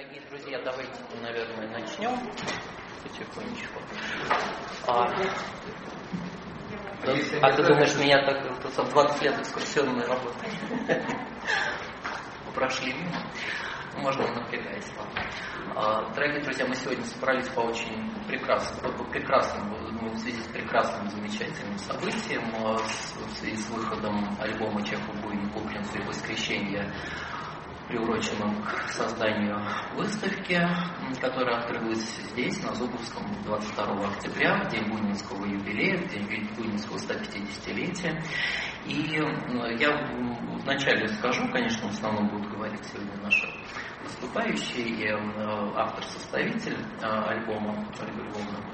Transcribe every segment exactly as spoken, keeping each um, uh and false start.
Дорогие друзья, давайте, наверное, начнем потихонечку. А, а ты думаешь, меня так за двадцать лет экскурсионной работы прошли мимо? Можно напрягаясь. А, дорогие друзья, мы сегодня собрались по очень прекрасному, по прекрасному, в связи с прекрасным, замечательным событием, в связи с выходом альбома Чехова, Буйна, Куплинца и «Воскресенье», приуроченном к созданию выставки, которая открылась здесь, на Зубовском, двадцать второго октября, в день Буйнинского юбилея, в день Буйнинского сто пятидесятилетия. И я вначале скажу, конечно, в основном будут говорить сегодня наши выступающие и автор-составитель альбома Ольга Львовна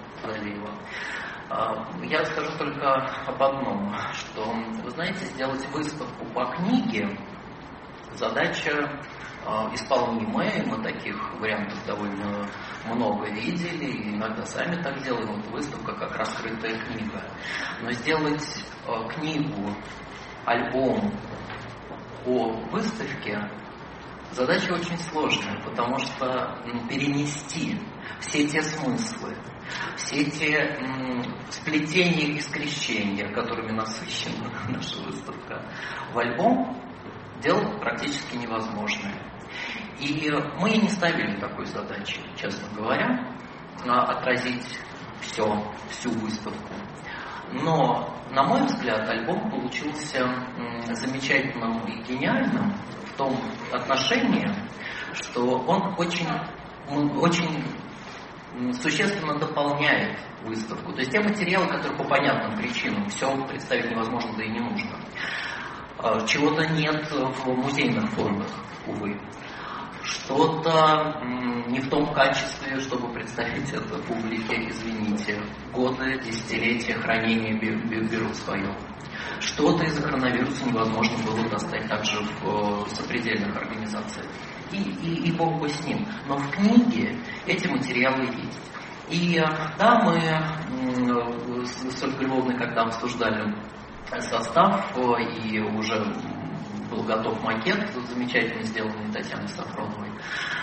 Залеева. Я скажу только об одном, что, вы знаете, сделать выставку по книге задача э, исполнимая, мы таких вариантов довольно много видели, и иногда сами так делаем, вот выставка как раскрытая книга. Но сделать э, книгу, альбом о выставке задача очень сложная, потому что м, перенести все те смыслы, все те м, сплетения и скрещения, которыми насыщена наша выставка, в альбом, дело практически невозможное. И мы и не ставили такой задачи, честно говоря, отразить все, всю выставку. Но, на мой взгляд, альбом получился замечательным и гениальным в том отношении, что он очень, очень существенно дополняет выставку. То есть те материалы, которые по понятным причинам все представить невозможно, да и не нужно. Чего-то нет в музейных фондах, увы. Что-то не в том качестве, чтобы представить это публике, извините. Годы, десятилетия хранения берут свое. Что-то из-за коронавируса невозможно было достать также в сопредельных организациях. И, и, и бог бы с ним. Но в книге эти материалы есть. И да, мы с Ольгой Львовной, когда обсуждали состав, и уже был готов макет, замечательно сделанный Татьяной Сафроновой,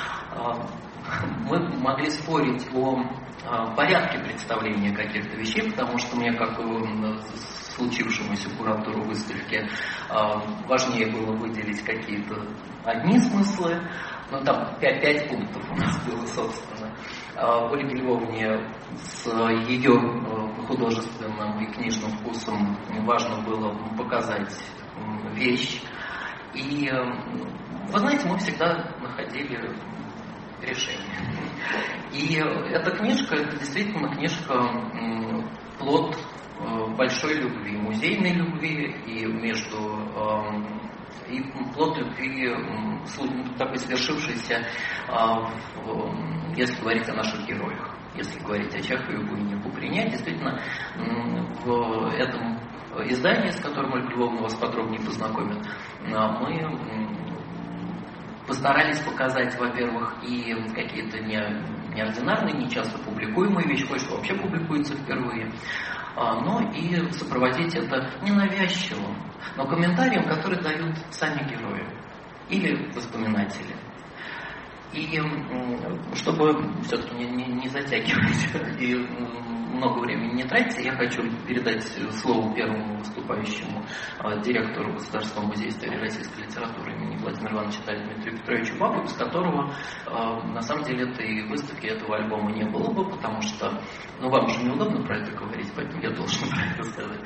мы могли спорить о порядке представления каких-то вещей, потому что мне, как случившемуся куратору выставки, важнее было выделить какие-то одни смыслы, ну там пять, пять пунктов у нас было, собственно. Ольге Львовне с ее художественным и книжным вкусом важно было показать вещь. И, вы знаете, мы всегда находили решение. И эта книжка, это действительно книжка плод большой любви, музейной любви и между и плод любви такой свершившийся, если говорить о наших героях, если говорить о Чехове, Буйне, Куприне, действительно в этом издании, с которым Ольга Львовна вас подробнее познакомит, мы постарались показать, во-первых, и какие-то не, неординарные, не часто публикуемые вещи, кое-что вообще публикуется впервые, но и сопроводить это ненавязчивым, но комментарием, который дают сами герои или воспоминатели. И чтобы все-таки не, не, не затягивать и много времени не тратить, я хочу передать слово первому выступающему директору Государственного музея истории российской литературы имени Владимира Ивановича Таллина Дмитрию Петровичу Бабу, без которого на самом деле этой выставки, этого альбома не было бы, потому что, ну, вам же неудобно про это говорить, поэтому я должен про это сказать.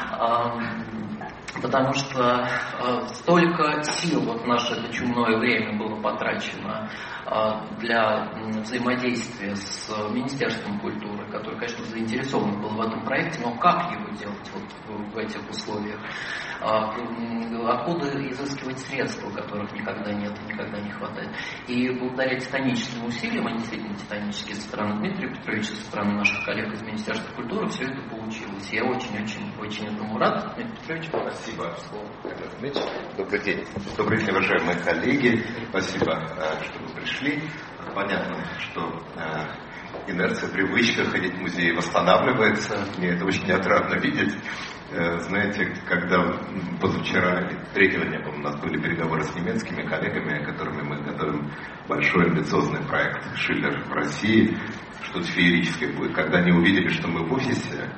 Потому что столько сил вот в наше это чумное время было потрачено для взаимодействия с Министерством культуры, которое, конечно, заинтересовано было в этом проекте, но как его делать вот в этих условиях? Откуда изыскивать средства, которых никогда нет и никогда не хватает? И благодаря титаническим усилиям, они действительно титанические со стороны Дмитрия Петровича, со стороны наших коллег из Министерства культуры, все это получилось. Я очень-очень-очень этому рад. Дмитрий Петрович, спасибо. Добрый день. Добрый день, уважаемые коллеги. Спасибо, что вы пришли. Понятно, что инерция, привычка ходить в музей восстанавливается. Мне это очень отрадно видеть. Знаете, когда позавчера, третьего дня, у нас были переговоры с немецкими коллегами, которыми мы готовим большой амбициозный проект «Шиллер в России», что-то феерическое будет. Когда они увидели, что мы в офисе,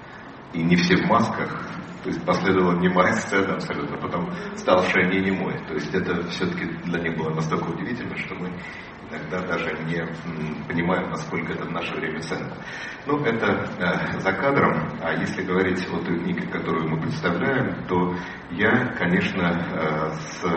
и не все в масках, то есть последовала немая сцена абсолютно, потом ставшая не немой. То есть это все-таки для них было настолько удивительно, что мы иногда даже не м, понимаем, насколько это в наше время ценно. Ну, это э, за кадром. А если говорить о той книге, которую мы представляем, то я, конечно, э,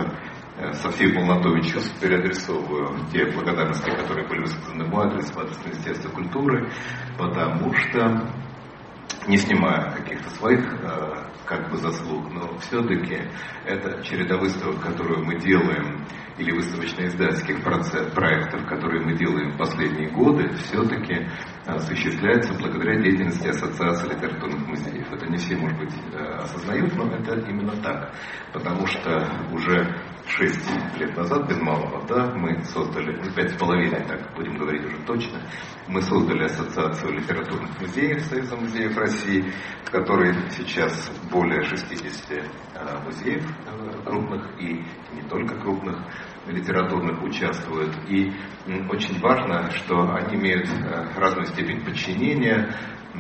с, со всей полнотой чувств переадресовываю те благодарности, которые были высказаны в мой адрес, в адрес Министерства культуры, потому что, не снимая каких-то своих э, как бы заслуг, но все-таки это череда выставок, которую мы делаем, или выставочно-издательских проектов, которые мы делаем в последние годы, все-таки осуществляется благодаря деятельности Ассоциации литературных музеев. Это не все, может быть, осознают, но это именно так. Потому что уже шесть лет назад, без малого, да, мы создали, ну, пять с половиной, так будем говорить уже точно, мы создали Ассоциацию литературных музеев Союза музеев России, в которой сейчас более шестидесяти музеев крупных и не только крупных литературных участвуют. И очень важно, что они имеют разную степень подчинения,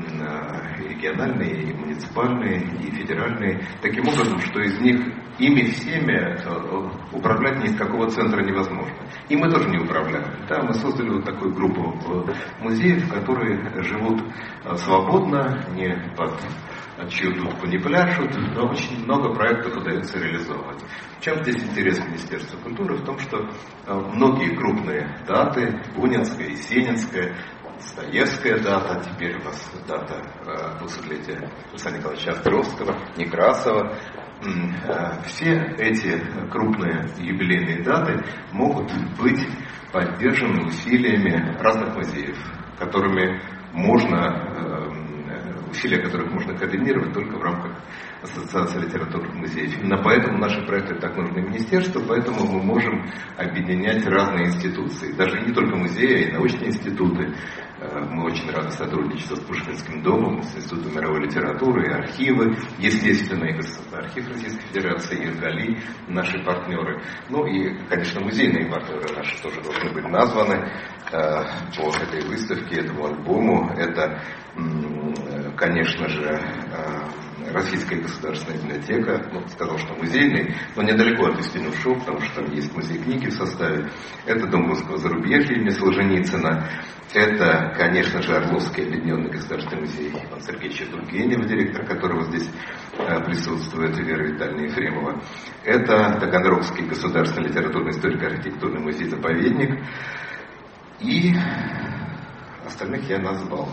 и региональные, и муниципальные, и федеральные, таким образом, что из них ими всеми управлять ни из какого центра невозможно. И мы тоже не управляем. Да, мы создали вот такую группу музеев, которые живут свободно, не под чью дудку не пляшут, но очень много проектов удается реализовывать. В чем здесь интерес Министерства культуры? В том, что многие крупные даты, Бунинская, Есенинская, Достоевская дата, теперь у нас дата двухсотлетия Александра Николаевича Островского, Некрасова. Все эти крупные юбилейные даты могут быть поддержаны усилиями разных музеев, которыми можно, усилия которых можно координировать только в рамках Ассоциации литературных музеев. Именно поэтому наши проекты так нужны министерству, поэтому мы можем объединять разные институции. Даже не только музеи, а и научные институты. Мы очень рады сотрудничеству с Пушкинским домом, с Институтом мировой литературы, и архивы, естественно, и Государственный архив Российской Федерации, и ИРГАЛИ, наши партнеры. Ну и, конечно, музейные партнеры наши тоже должны быть названы по этой выставке, этому альбому. Это, конечно же, Российская государственная библиотека, ну, сказал, что музейный, но недалеко от истины ушел, потому что там есть музей книги в составе. Это Дом русского зарубежья имени Солженицына. Это, конечно же, Орловский объединенный государственный музей Ивана Сергеевича Тургенева, директор которого здесь присутствует, Вера Витальевна Ефремова. Это Таганрогский государственный литературный историко-архитектурный музей-заповедник. И остальных я назвал.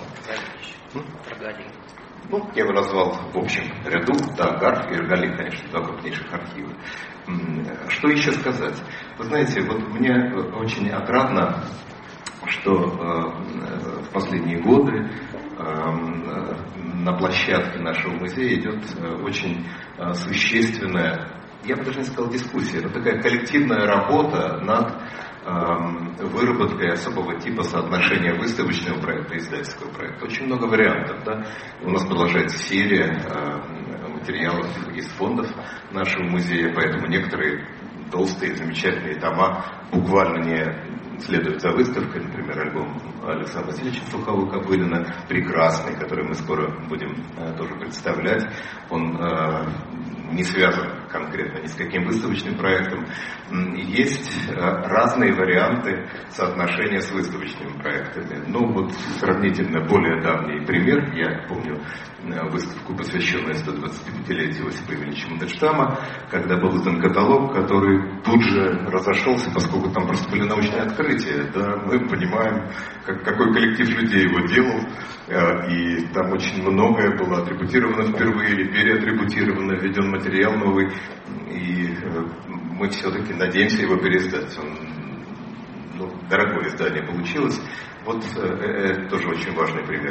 Ну, я бы назвал в общем ряду, да, ГАРФ и ИРГАЛИ, конечно, два крупнейших архива. Что еще сказать? Вы знаете, вот мне очень отрадно, что э, в последние годы э, на площадке нашего музея идет э, очень э, существенная, я бы даже не сказал дискуссия, это такая коллективная работа над выработкой особого типа соотношения выставочного проекта и издательского проекта. Очень много вариантов. Да? У нас продолжается серия материалов из фондов нашего музея, поэтому некоторые толстые, замечательные тома буквально не следуют за выставкой. Например, альбом Александра Васильевича Сухова-Кобылина, прекрасный, который мы скоро будем тоже представлять. Он не связан конкретно ни с каким выставочным проектом. Есть разные варианты соотношения с выставочными проектами. Ну вот сравнительно более давний пример. Я помню выставку, посвященную сто двадцатипятилетию Иосифа Емельяновича Мандельштама, когда был издан каталог, который тут же разошелся, поскольку там просто были научные открытия. Да? Мы понимаем, как, какой коллектив людей его делал, и там очень многое было атрибутировано впервые или переатрибутировано, введен материал новый, и мы все-таки надеемся его переиздать. Он, ну, дорогое издание получилось. Вот это тоже очень важный пример.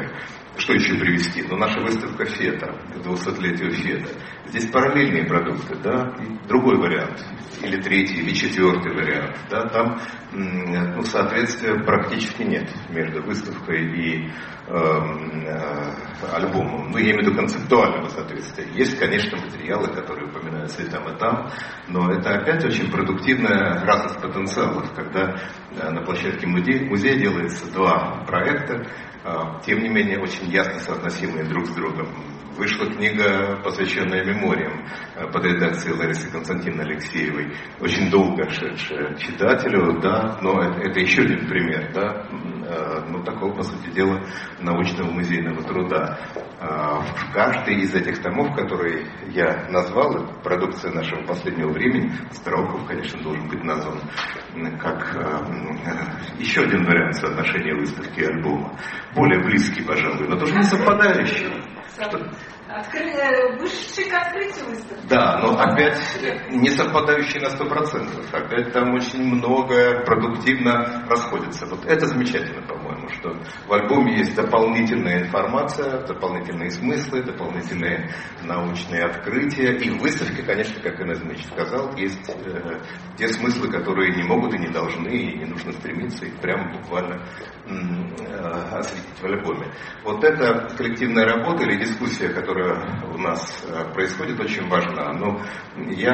Что еще привести? Ну, наша выставка ФЕТа, к двухсотлетию ФЕТа. Здесь параллельные продукты, да, и другой вариант, или третий, или четвертый вариант, да, там, ну, соответствия практически нет между выставкой и э, э, альбомом. Ну, я имею в виду концептуального соответствия. Есть, конечно, материалы, которые упоминаются и там, и там, но это опять очень продуктивная разность потенциалов, когда э, на площадке музея, музея делается два проекта, э, тем не менее, очень ясно соотносимые друг с другом. Вышла книга, посвященная мемориям под редакцией Ларисы Константиновны Алексеевой, очень долго шедшая читателю, да, но это, это еще один пример, да, ну, такого, по сути дела, научного музейного труда. В каждый из этих томов, которые я назвал, это продукция нашего последнего времени, Остроухов, конечно, должен быть назван как еще один вариант соотношения выставки и альбома, более близкий, пожалуй, но тоже не совпадающий. Откры... Вышедший к открытию выставки. Да, но опять не совпадающий на сто процентов. Опять там очень многое продуктивно расходится. Вот это замечательно, по-моему, что в альбоме есть дополнительная информация, дополнительные смыслы, дополнительные научные открытия. И в выставке, конечно, как Инесса Дмитриевич сказал, есть э, те смыслы, которые не могут и не должны, и не нужно стремиться их прямо буквально э, осветить в альбоме. Вот эта коллективная работа или дискуссия, которая у нас происходит, очень важна. Но я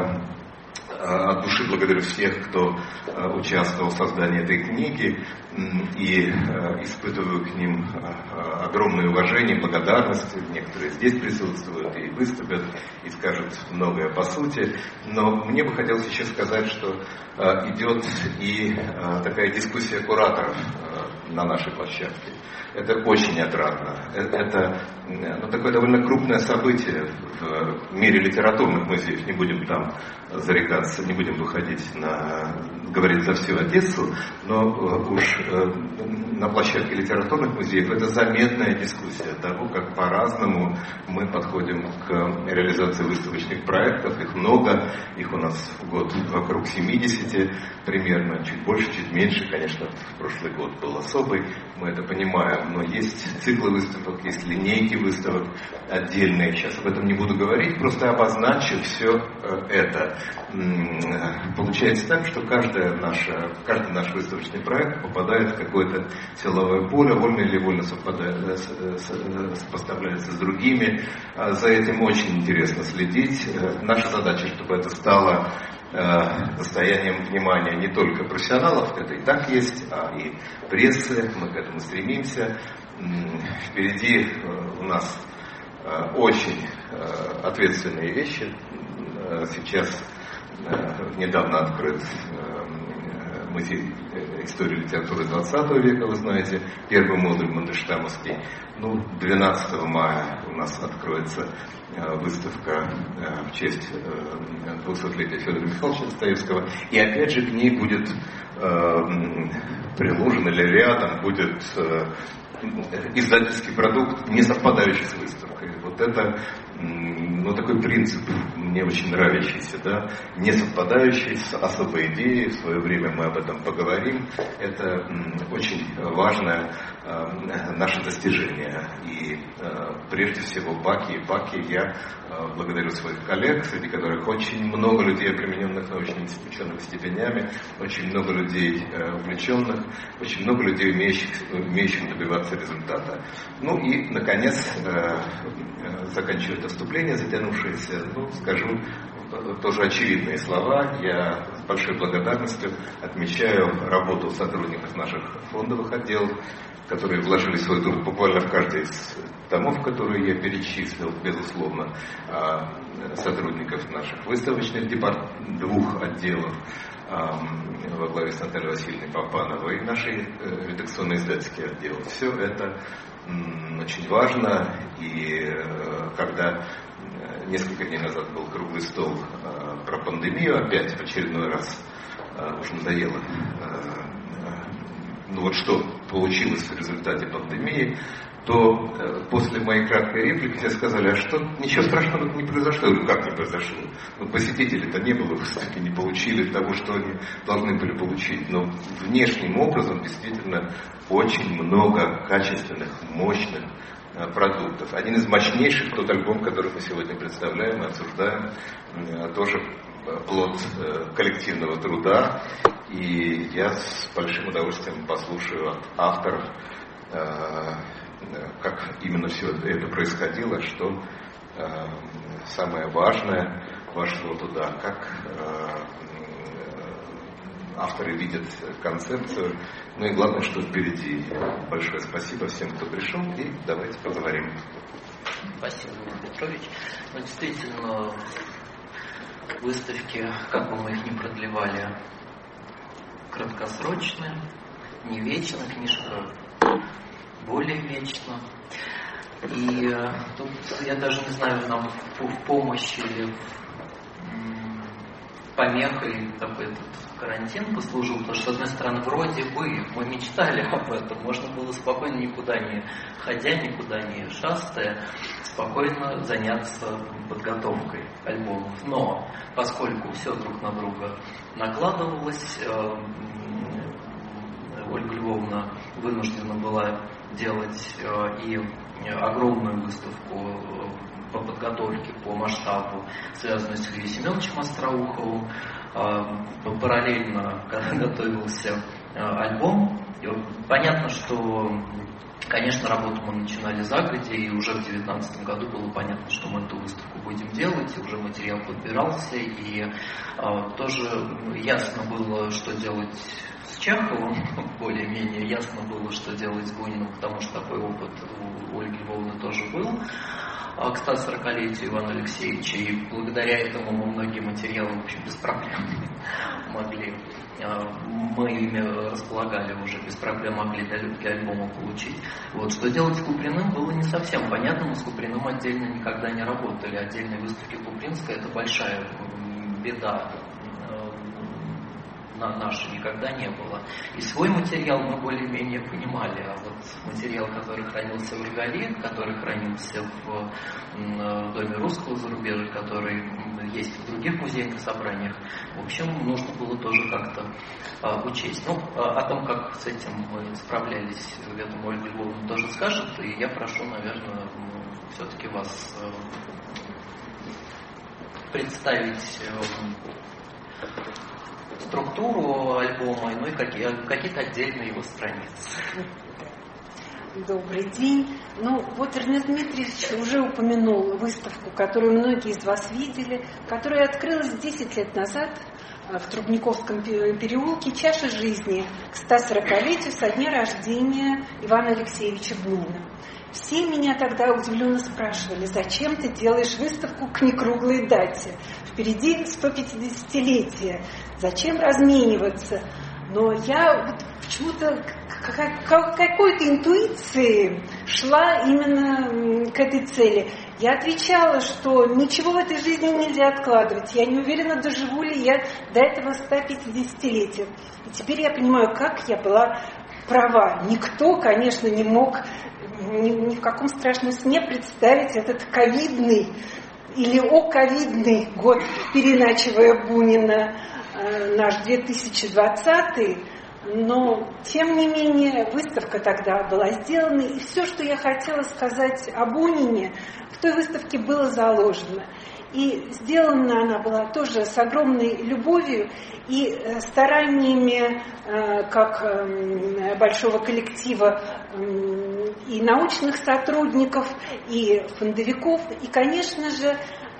от души благодарю всех, кто участвовал в создании этой книги, и испытываю к ним огромное уважение, благодарность. Некоторые здесь присутствуют и выступят, и скажут многое по сути. Но мне бы хотелось еще сказать, что идет и такая дискуссия кураторов на нашей площадке. Это очень отрадно. Это ну, такое довольно крупное событие в мире литературных музеев. Не будем там зарекаться, не будем выходить на говорить за всю Одессу, но уж на площадке литературных музеев это заметная дискуссия того, как по-разному мы подходим к реализации выставочных проектов. Их много, их у нас в год вокруг семидесяти примерно, чуть больше, чуть меньше, конечно, в прошлый год был особый, мы это понимаем, но есть циклы выставок, есть линейки выставок отдельные, сейчас об этом не буду говорить, просто обозначу все это. Получается так, что каждая наша, каждый наш выставочный проект попадает в какое-то силовое поле, вольно или вольно совпадает, сопоставляется с другими. За этим очень интересно следить. Наша задача, чтобы это стало достоянием внимания не только профессионалов, это и так есть, а и прессы, мы к этому стремимся. Впереди у нас очень ответственные вещи. Сейчас недавно открыт музей истории литературы двадцатого века, вы знаете, первый модуль Мандельштамовский. Ну, двенадцатого мая у нас откроется выставка в честь двухсотлетия Федора Михайловича Достоевского. И опять же к ней будет приложен или рядом будет издательский продукт, не совпадающий с выставкой. Вот это, ну, такой принцип, мне очень нравящийся, да, не совпадающий с особой идеей, в свое время мы об этом поговорим, это очень важное э, наше достижение. И э, прежде всего Баки и Баки я э, благодарю своих коллег, среди которых очень много людей, обремененных научными учеными степенями, очень много людей э, увлеченных, очень много людей, умеющих, умеющих добиваться результата. Ну и, наконец, э, заканчиваю это вступление затянувшееся, ну, скажу тоже очевидные слова. Я с большой благодарностью отмечаю работу сотрудников наших фондовых отделов, которые вложили свой труд буквально в каждый из томов, которые я перечислил, безусловно, сотрудников наших выставочных департ... двух отделов во главе с Натальей Васильевной Папановой и наши редакционно-издательские отделы. Все это очень важно, и когда несколько дней назад был круглый стол про пандемию, опять в очередной раз, уж надоело ну вот что получилось в результате пандемии, то э, после моей краткой реплики все сказали, а что, ничего страшного не произошло. Я говорю, как не произошло? Ну, посетителей-то не было, выставки не получили того, что они должны были получить. Но внешним образом действительно очень много качественных, мощных э, продуктов. Один из мощнейших, тот альбом, который мы сегодня представляем и обсуждаем, э, тоже плод э, коллективного труда. И я с большим удовольствием послушаю от авторов, э, как именно все это происходило, что э, самое важное вошло туда, как э, авторы видят концепцию, ну и главное, что впереди. Большое спасибо всем, кто пришел, и давайте поговорим. Спасибо, Иван Петрович. Ну, действительно, выставки, как бы мы их ни продлевали, краткосрочные, не вечно, книжка более вечно. И э, тут я даже не знаю, нам в, в помощь или в помехой такой этот карантин послужил, потому что, с одной стороны, вроде бы мы мечтали об этом, можно было спокойно, никуда не ходя, никуда не шастая, спокойно заняться подготовкой альбомов. Но поскольку все друг на друга накладывалось, э, Ольга Львовна вынуждена была делать э, и огромную выставку по подготовке, по масштабу, связанную с Ильей Семеновичем Остроуховым. Э, параллельно, когда готовился э, альбом, и понятно, что, конечно, работу мы начинали загодя, и уже в две тысячи девятнадцатом году было понятно, что мы эту выставку будем делать, и уже материал подбирался, и э, тоже ясно было, что делать с Чеховым, более-менее ясно было, что делать с Буниным, потому что такой опыт у Ольги Львовны тоже был к ста сорокалетию Ивана Алексеевича, и благодаря этому мы многие материалы, в общем, без проблем могли, мы ими располагали уже, без проблем могли для альбома получить. Вот, что делать с Куприным было не совсем понятно, мы с Куприным отдельно никогда не работали, отдельной выставки Купринской — это большая беда, наша никогда не было. И свой материал мы более-менее понимали, а вот материал, который хранился в Рогале, который хранился в, в Доме русского зарубежья, который есть в других музейных собраниях, в общем, нужно было тоже как-то а, учесть. Ну, а, о том, как с этим мы справлялись, я думаю, Ольга Львовна тоже скажет, и я прошу, наверное, все-таки вас а, представить а, структуру альбома, ну и какие, какие-то отдельные его страницы. Добрый день. Ну, вот Эрнест Дмитриевич уже упомянул выставку, которую многие из вас видели, которая открылась десять лет назад в Трубниковском переулке, «Чаша жизни», к ста сорокалетию со дня рождения Ивана Алексеевича Бунина. Все меня тогда удивленно спрашивали, зачем ты делаешь выставку к некруглой дате? Впереди сто пятидесятилетие. Зачем размениваться? Но я вот почему-то какой-то интуиции шла именно к этой цели. Я отвечала, что ничего в этой жизни нельзя откладывать. Я не уверена, доживу ли я до этого ста пятидесятилетия. И теперь я понимаю, как я была права. Никто, конечно, не мог ни, ни в каком страшном сне представить этот ковидный или оковидный год, переначивая Бунина, э, наш две тысячи двадцатый. Но, тем не менее, выставка тогда была сделана, и все, что я хотела сказать о Бунине, в той выставке было заложено. И сделана она была тоже с огромной любовью и стараниями как большого коллектива и научных сотрудников, и фондовиков, и, конечно же,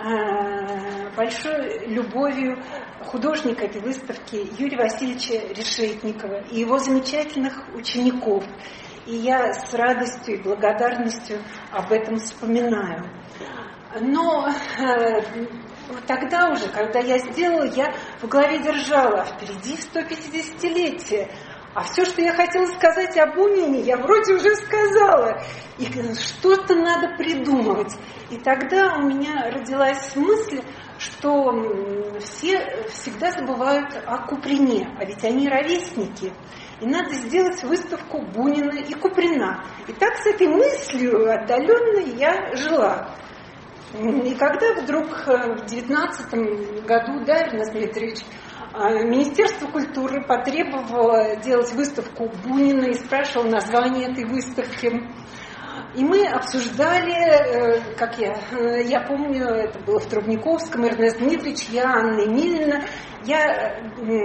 большой любовью художника этой выставки Юрия Васильевича Решетникова и его замечательных учеников. И я с радостью и благодарностью об этом вспоминаю. Но э, тогда уже, когда я сделала, я в голове держала, впереди сто пятидесятилетие. А все, что я хотела сказать о Бунине, я вроде уже сказала. И что-то надо придумывать. И тогда у меня родилась мысль, что все всегда забывают о Куприне, а ведь они ровесники. и надо сделать выставку Бунина и Куприна. И так с этой мыслью отдаленной я жила. И когда вдруг в девятнадцатом году, да, Эрнест Дмитриевич, Министерство культуры потребовало делать выставку Бунина и спрашивало название этой выставки. И мы обсуждали, как я, я помню, это было в Трубниковском, Эрнест Дмитриевич, я, Анна Емельяновна, я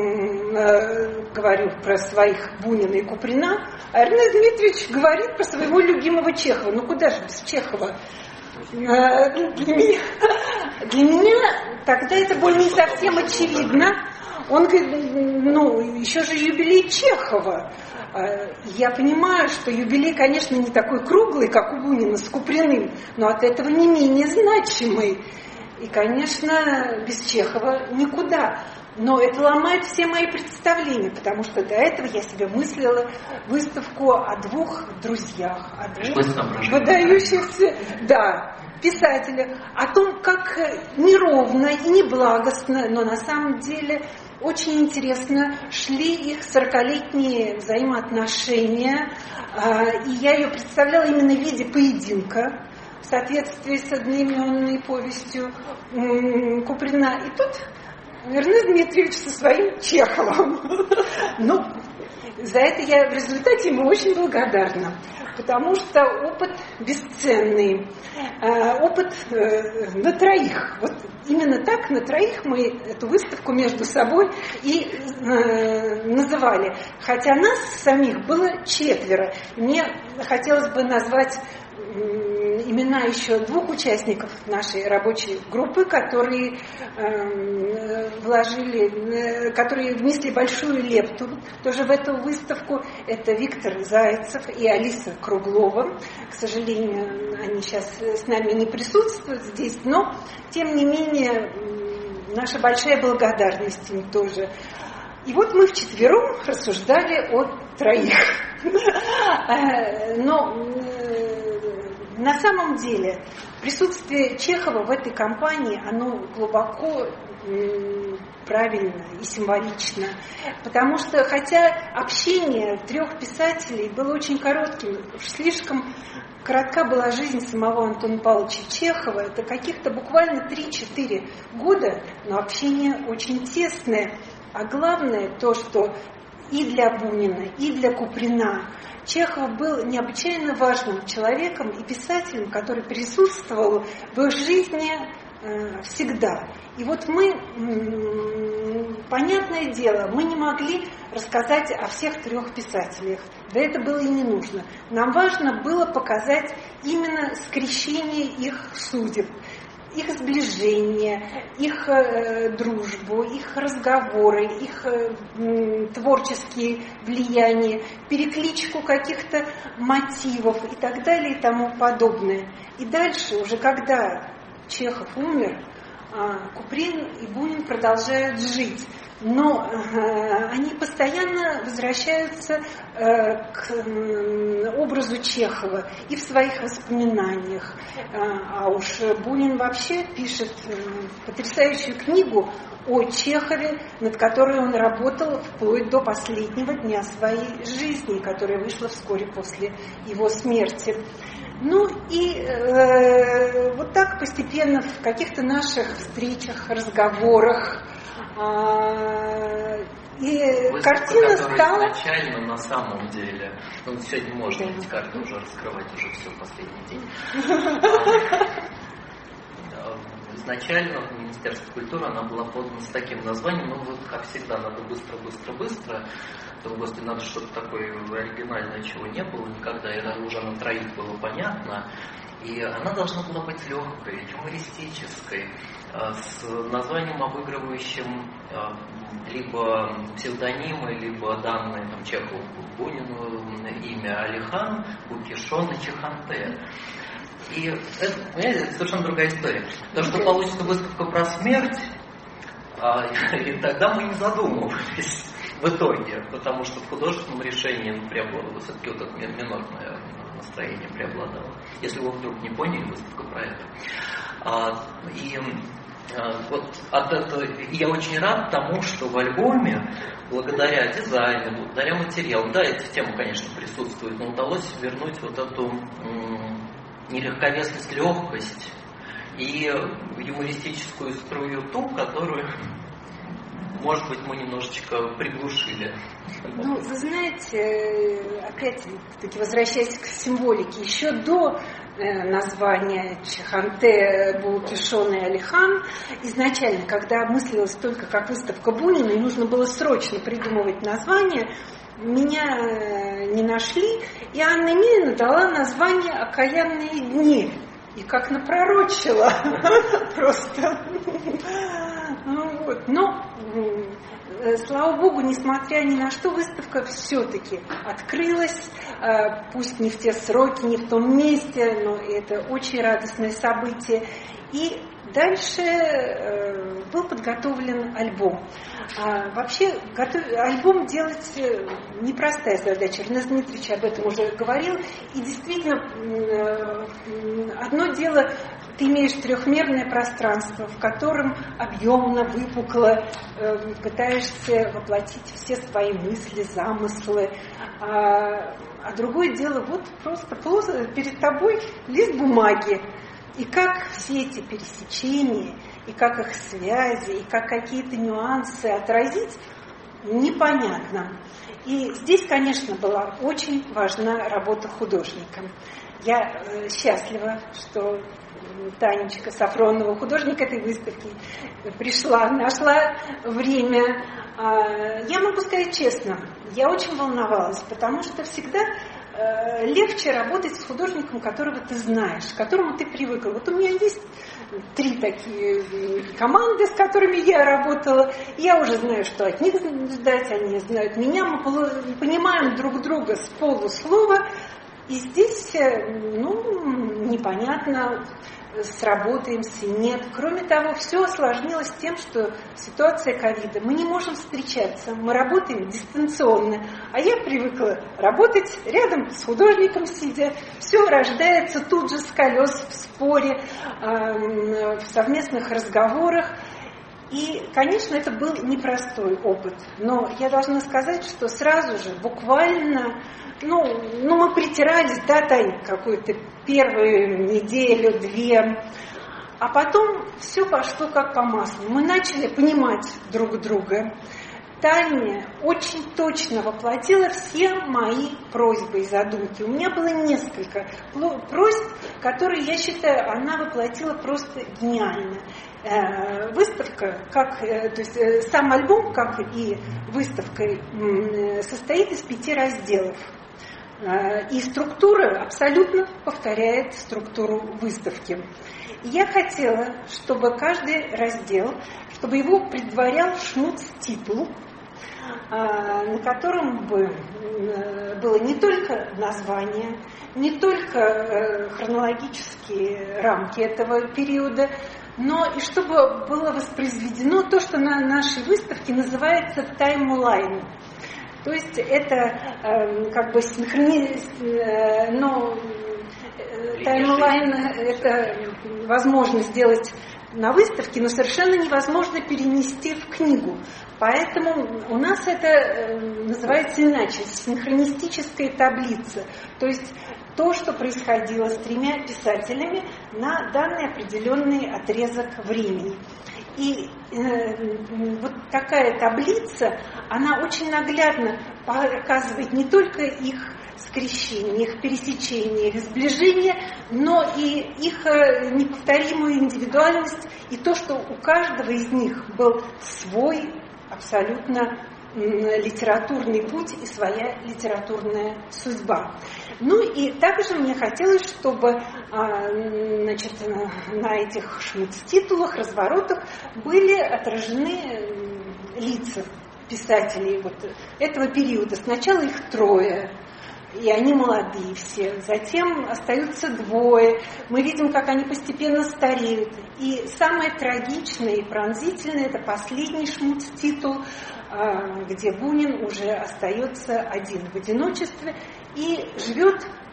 э, говорю про своих Бунина и Куприна, а Эрнест Дмитриевич говорит про своего любимого Чехова. Ну куда же без Чехова? Для меня, для меня тогда это было не совсем очевидно. Он говорит, ну, еще же юбилей Чехова. Я понимаю, что юбилей, конечно, не такой круглый, как у Бунина с Куприным, но от этого не менее значимый. И, конечно, без Чехова никуда. Но это ломает все мои представления, потому что до этого я себе мыслила выставку о двух друзьях, о двух выдающихся, да, писателях, о том, как неровно и неблагостно, но на самом деле очень интересно шли их сорокалетние взаимоотношения, и я ее представляла именно в виде поединка в соответствии с одноименной повестью Куприна. И тут Эрнест Дмитриевич со своим Чеховым. Ну, за это я в результате ему очень благодарна, потому что опыт бесценный, опыт на троих. Вот именно так, на троих мы эту выставку между собой и называли. Хотя нас самих было четверо. Мне хотелось бы назвать имена еще двух участников нашей рабочей группы, которые э, вложили, э, которые внесли большую лепту тоже в эту выставку. Это Виктор Зайцев и Алиса Круглова. К сожалению, они сейчас с нами не присутствуют здесь, но, тем не менее, наша большая благодарность им тоже. И вот мы вчетвером рассуждали о троих. Но на самом деле присутствие Чехова в этой кампании, оно глубоко правильно и символично. Потому что, хотя общение трех писателей было очень коротким, уж слишком коротка была жизнь самого Антона Павловича Чехова, это каких-то буквально три-четыре года, но общение очень тесное. А главное то, что и для Бунина, и для Куприна Чехов был необычайно важным человеком и писателем, который присутствовал в их жизни э, всегда. И вот мы, м- понятное дело, мы не могли рассказать о всех трех писателях. Да это было и не нужно. Нам важно было показать именно скрещение их судеб, их сближение, их э, дружбу, их разговоры, их э, м, творческие влияния, перекличку каких-то мотивов и так далее и тому подобное. И дальше, уже когда Чехов умер, э, Куприн и Бунин продолжают жить. Но э, они постоянно возвращаются э, к э, образу Чехова и в своих воспоминаниях. Э, а уж Бунин вообще пишет э, потрясающую книгу о Чехове, над которой он работал вплоть до последнего дня своей жизни, которая вышла вскоре после его смерти. Ну и э, вот так постепенно в каких-то наших встречах, разговорах, и выставка, картина стала... изначально на самом деле, ну сегодня можно эти карты уже раскрывать, уже все, последний день. Изначально в Министерстве культуры она была подана с таким названием, ну вот как всегда, надо быстро-быстро-быстро, то, господи, надо что-то такое оригинальное, чего не было никогда, и это уже на троих было понятно. И она должна была быть легкой, юмористической, с названием, обыгрывающим либо псевдонимы, либо данные там, Чехову, Бунину, имя Алихан, Букишон и Чеханте. И это, понимаете, это совершенно другая история. То, что получится выставка про смерть, и тогда мы не задумывались в итоге, потому что в художественном решении преобладало все-таки вот это минорное настроение преобладало. Если вы вдруг не поняли, выставка про это. И Вот от этого я очень рад тому, что в альбоме, благодаря дизайну, благодаря материалу, да, эта тема, конечно, присутствует, но удалось вернуть вот эту м- нелегковесность, легкость и юмористическую струю ту, которую, может быть, мы немножечко приглушили. Ну, вы знаете, опять-таки возвращаясь к символике, еще до названия Чханте, Булкишон и Алихан, изначально, когда мыслилось только как выставка Бунина, и нужно было срочно придумывать название, меня не нашли, и Анна Емелина дала название «Окаянные дни». И как напророчила просто. Но, слава богу, несмотря ни на что, выставка все-таки открылась, пусть не в те сроки, не в том месте, но это очень радостное событие. И дальше был подготовлен альбом. А вообще альбом делать непростая задача. Ренат Дмитриевич об этом уже говорил. И действительно, одно дело, ты имеешь трехмерное пространство, в котором объемно, выпукло пытаешься воплотить все свои мысли, замыслы. А, а другое дело, вот просто перед тобой лист бумаги. И как все эти пересечения, и как их связи, и как какие-то нюансы отразить, непонятно. И здесь, конечно, была очень важна работа художника. Я э, счастлива, что Танечка Сафронова, художник этой выставки, пришла, нашла время. Э, я могу сказать честно, я очень волновалась, потому что всегда э, легче работать с художником, которого ты знаешь, к которому ты привыкла. Вот у меня есть три такие команды, с которыми я работала. Я уже знаю, что от них ждать, они знают меня. Мы понимаем друг друга с полуслова. И здесь, ну, непонятно, сработаемся, нет. Кроме того, все осложнилось тем, что ситуация ковида. Мы не можем встречаться, мы работаем дистанционно. А я привыкла работать рядом с художником сидя. Все рождается тут же с колес, в споре, в совместных разговорах. И, конечно, это был непростой опыт. Но я должна сказать, что сразу же, буквально, ну, ну мы притирались, да, Тань, какую-то первую неделю, две. А потом все пошло как по маслу. Мы начали понимать друг друга. Таня очень точно воплотила все мои просьбы и задумки. У меня было несколько просьб, которые, я считаю, она воплотила просто гениально. Выставка, как, то есть сам альбом, как и выставка, состоит из пяти разделов. И структура абсолютно повторяет структуру выставки. Я хотела, чтобы каждый раздел, чтобы его предварял шмуц-титул, на котором бы было не только название, не только хронологические рамки этого периода, но и чтобы было воспроизведено то, что на нашей выставке называется таймлайн. То есть это э, как бы синхронизм, э, но э, таймлайн это возможно сделать на выставке, но совершенно невозможно перенести в книгу. Поэтому у нас это э, называется иначе, синхронистическая таблица. То есть то, что происходило с тремя писателями на данный определенный отрезок времени. И э, вот такая таблица, она очень наглядно показывает не только их скрещение, их пересечение, их сближение, но и их э, неповторимую индивидуальность, и то, что у каждого из них был свой абсолютно литературный путь и своя литературная судьба. Ну и также мне хотелось, чтобы значит, на этих шмуц-титулах, разворотах были отражены лица писателей вот этого периода. Сначала их трое, и они молодые все, затем остаются двое. Мы видим, как они постепенно стареют. И самое трагичное и пронзительное — это последний шмуц-титул, где Бунин уже остается один в одиночестве и живет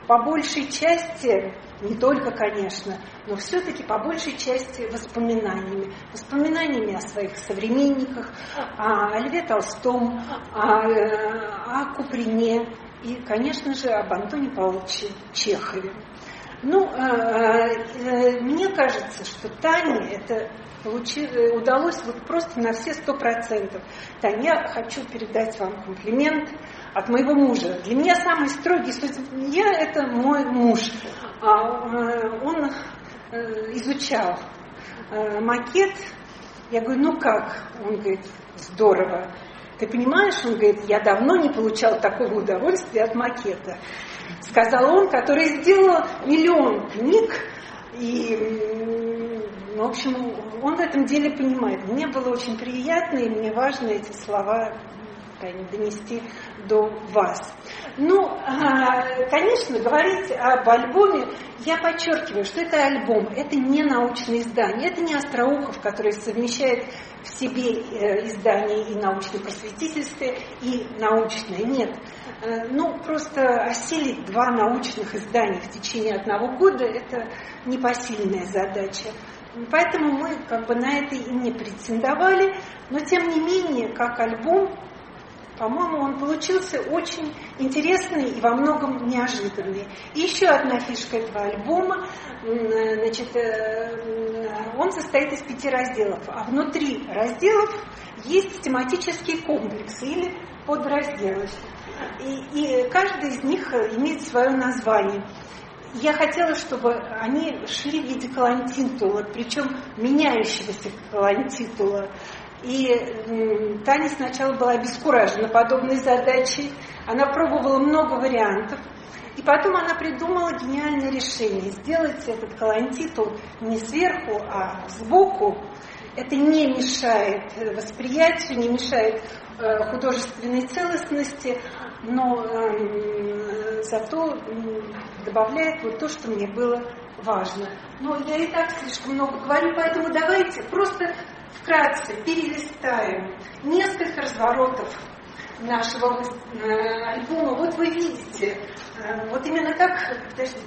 по большей части, не только, конечно, но все-таки по большей части воспоминаниями. Воспоминаниями о своих современниках, о Льве Толстом, о, о Куприне и, конечно же, об Антоне Павловиче Чехове. Ну, мне кажется, что Тане это получи, удалось вот просто на все сто процентов. Таня, я хочу передать вам комплимент от моего мужа. Для меня самый строгий судья – это мой муж. Он изучал макет. Я говорю, ну как? Он говорит, здорово. Ты понимаешь, он говорит, я давно не получал такого удовольствия от макета. Сказал он, который сделал миллион книг. И, в общем, он в этом деле понимает. Мне было очень приятно, и мне важно эти слова донести до вас. Ну, конечно, говорить об альбоме, я подчеркиваю, что это альбом, это не научное издание, это не Остроухов, который совмещает в себе издание и научно-просветительское, и научное. Нет. Ну, просто осилить два научных издания в течение одного года – это непосильная задача. Поэтому мы как бы на это и не претендовали, но тем не менее, как альбом, по-моему, он получился очень интересный и во многом неожиданный. И еще одна фишка этого альбома, значит, он состоит из пяти разделов, а внутри разделов есть тематические комплексы или подразделы. И, и каждый из них имеет свое название. Я хотела, чтобы они шли в виде колонтитула, причем меняющегося колонтитула. И м, Таня сначала была обескуражена подобной задачей. Она пробовала много вариантов. И потом она придумала гениальное решение. Сделать этот колонтитул не сверху, а сбоку. Это не мешает восприятию, не мешает э, художественной целостности, но э, зато э, добавляет вот то, что мне было важно. Но я и так слишком много говорю, поэтому давайте просто вкратце перелистаем несколько разворотов нашего э, альбома. Вот вы видите, э, вот именно как, подожди,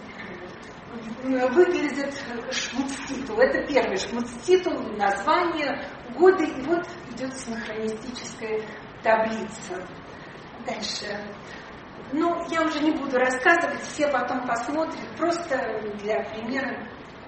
выглядит шмуцтитул. Это первый шмуцтитул, название, годы, и вот идет синхронистическая таблица. Дальше. Ну, я уже не буду рассказывать, все потом посмотрят, просто для примера.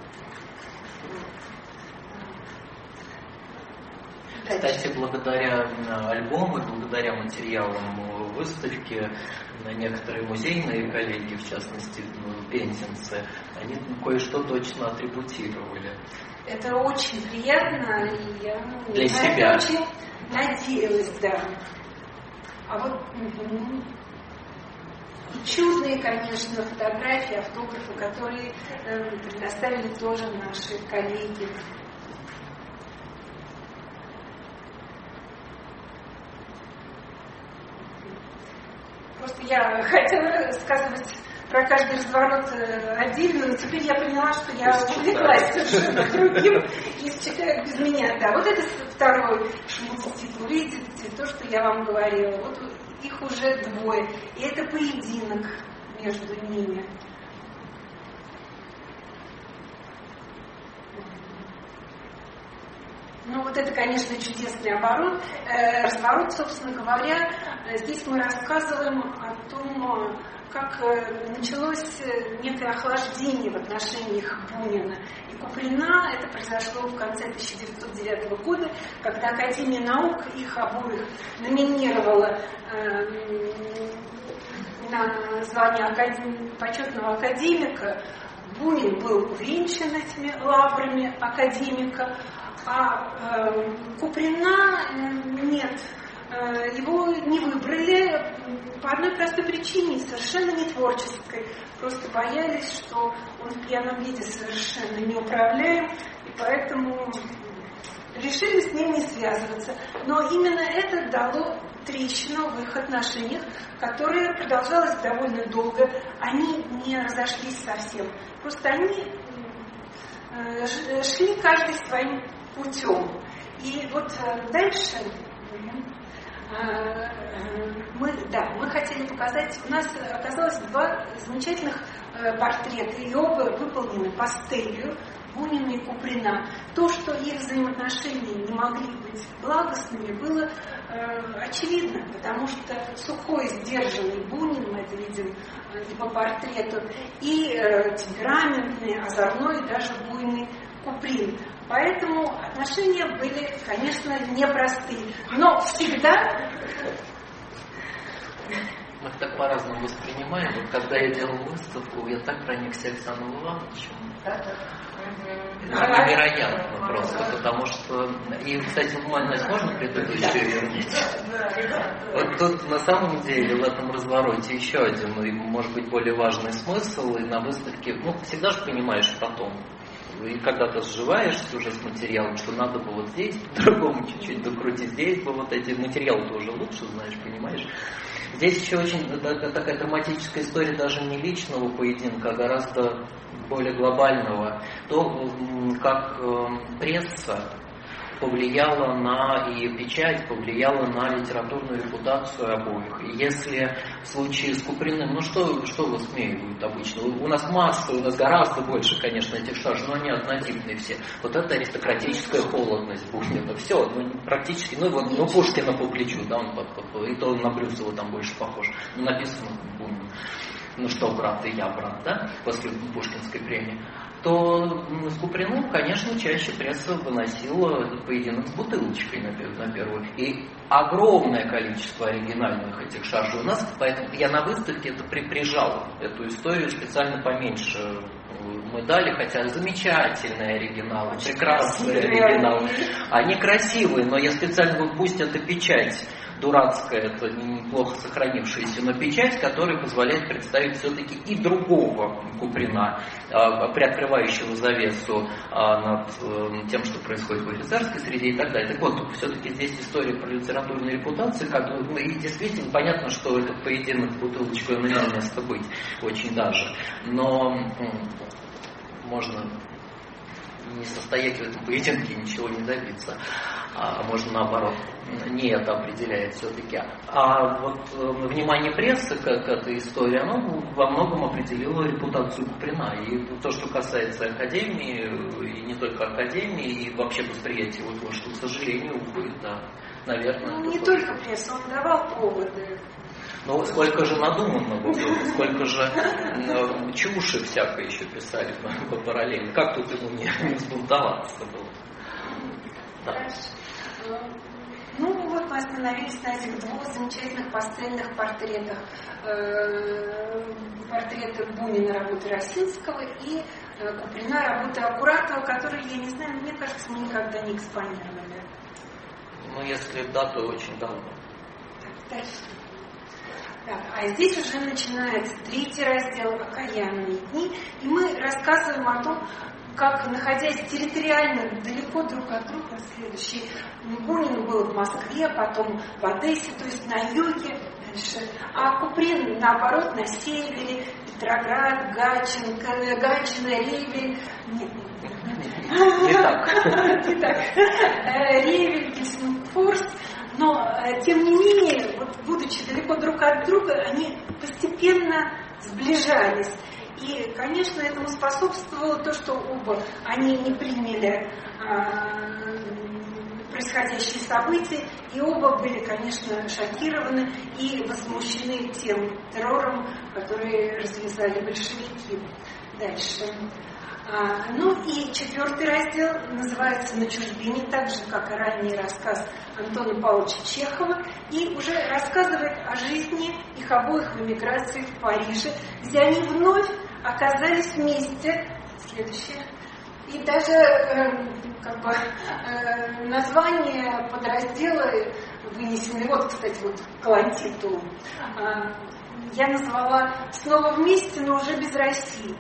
Кстати, благодаря альбому, благодаря материалам выставки, некоторые музейные коллеги, в частности, пензенцы, они кое-что точно атрибутировали. Это очень приятно, и я для себя очень надеялась, да. А вот угу. чудные, конечно, фотографии, автографы, которые э, предоставили тоже наши коллеги. Просто я хотела рассказывать про каждый разворот отдельно, но теперь я поняла, что я увлеклась совершенно другим, и читают без меня. Да, вот это второй шмуцтитул. Видите, то, что я вам говорила. Вот их уже двое. И это поединок между ними. Ну, вот это, конечно, чудесный оборот. Э, разворот, собственно говоря, здесь мы рассказываем о том, как началось некое охлаждение в отношениях Бунина и Куприна. Это произошло в конце тысяча девятьсот девятого года, когда Академия наук их обоих номинировала э, на звание академ... почетного академика. Бунин был увенчан этими лаврами академика, а э, Куприна э, нет. Его не выбрали по одной простой причине, совершенно не творческой. Просто боялись, что он в пьяном виде совершенно неуправляем, и поэтому решили с ним не связываться. Но именно это дало трещину в их отношениях, которая продолжалась довольно долго. Они не разошлись совсем. Просто они шли каждый своим путем. И вот дальше... Мы, да, мы хотели показать, у нас оказалось два замечательных портреты, и оба выполнены пастелью Бунина и Куприна. То, что их взаимоотношения не могли быть благостными, было э, очевидно, потому что сухой, сдержанный Бунин, мы это видим и по портрету, и э, темпераментный, озорной, даже буйный Куприн. Поэтому отношения были, конечно, непростые. Но всегда... Мы их так по-разному воспринимаем. Вот когда я делал выставку, я так проникся Александром Ивановичем. Это невероятно просто, потому что... И, кстати, Настя, можно предыдущую вернуть? Вот тут на самом деле в этом развороте еще один, и, может быть, более важный смысл. И на выставке, ну, всегда же понимаешь потом. И когда ты сживаешься уже с материалом, что надо бы вот здесь по-другому чуть-чуть докрутить, здесь бы вот эти материалы ты уже лучше знаешь, понимаешь. Здесь еще очень такая драматическая история даже не личного поединка, а гораздо более глобального. То, как пресса повлияла на, и печать повлияла на литературную репутацию обоих. И если в случае с Куприным, ну что, что высмеивают обычно? У нас масса, у нас гораздо больше, конечно, этих шарж, но они однотипные все. Вот это аристократическая холодность Бунина. Все, ну, практически, ну вот, ну Пушкина по плечу, да, он по, по, по, и то на Брюсова там больше похож. Ну, написано Бунин. Ну что, брат, и я брат, да, после Пушкинской премии, то с Куприным, конечно, чаще пресса выносила этот поединок с бутылочкой на, на первую. И огромное количество оригинальных этих шаржей у нас, поэтому я на выставке это приприжал, эту историю специально поменьше мы дали, хотя замечательные оригиналы, прекрасные оригиналы. Они красивые, но я специально, вот пусть это печать дурацкая, это неплохо сохранившаяся, но печать, которая позволяет представить все-таки и другого Куприна, приоткрывающего завесу над тем, что происходит в офицерской среде и так далее. Так вот, все-таки здесь история про литературную репутацию, как, и действительно понятно, что этот поединок с бутылочкой он имел место быть, очень даже, но можно не состоять в этом поединке, ничего не добиться. А можно наоборот, не это определяет все-таки. А вот э, внимание прессы к, к этой истории, оно во многом определило репутацию Куприна. И то, что касается Академии, и не только Академии, и вообще восприятия его, что, к сожалению, уходит, да, наверное. Ну, не только пресса, он давал поводы. Ну, сколько же надуманного было, сколько же э, чуши всякой еще писали по, по параллели. Как тут ему не, не взбунтоваться было? Да. Ну, вот мы остановились на этих двух замечательных пастельных портретах. Э, портреты Бунина работы Росинского и э, Куприна работы Аккуратова, которые, я не знаю, мне кажется, мы никогда не экспонировали. Ну, если да, то очень давно. Так, дальше. Так, а здесь уже начинается третий раздел «Окаянные дни», и мы рассказываем о том, как, находясь территориально далеко друг от друга, следующий Бунин был в Москве, потом в Одессе, то есть на юге, дальше, а Куприн, наоборот, на севере, Петроград, Гатчинка, Гатчина, Ревель, нет, не так, не так, Ревель, Гельсингфорс. Но, тем не менее, вот, будучи далеко друг от друга, они постепенно сближались. И, конечно, этому способствовало то, что оба они не приняли а, происходящие события, и оба были, конечно, шокированы и возмущены тем террором, который развязали большевики. Дальше. А, ну и четвертый раздел называется «На чужбине», так же, как и ранний рассказ Антона Павловича Чехова, и уже рассказывает о жизни их обоих в эмиграции в Париже, где они вновь оказались вместе. Следующее. И даже э, как бы, э, название подраздела вынесены, вот, кстати, вот Калантиту, э, я назвала «Снова вместе, но уже без России».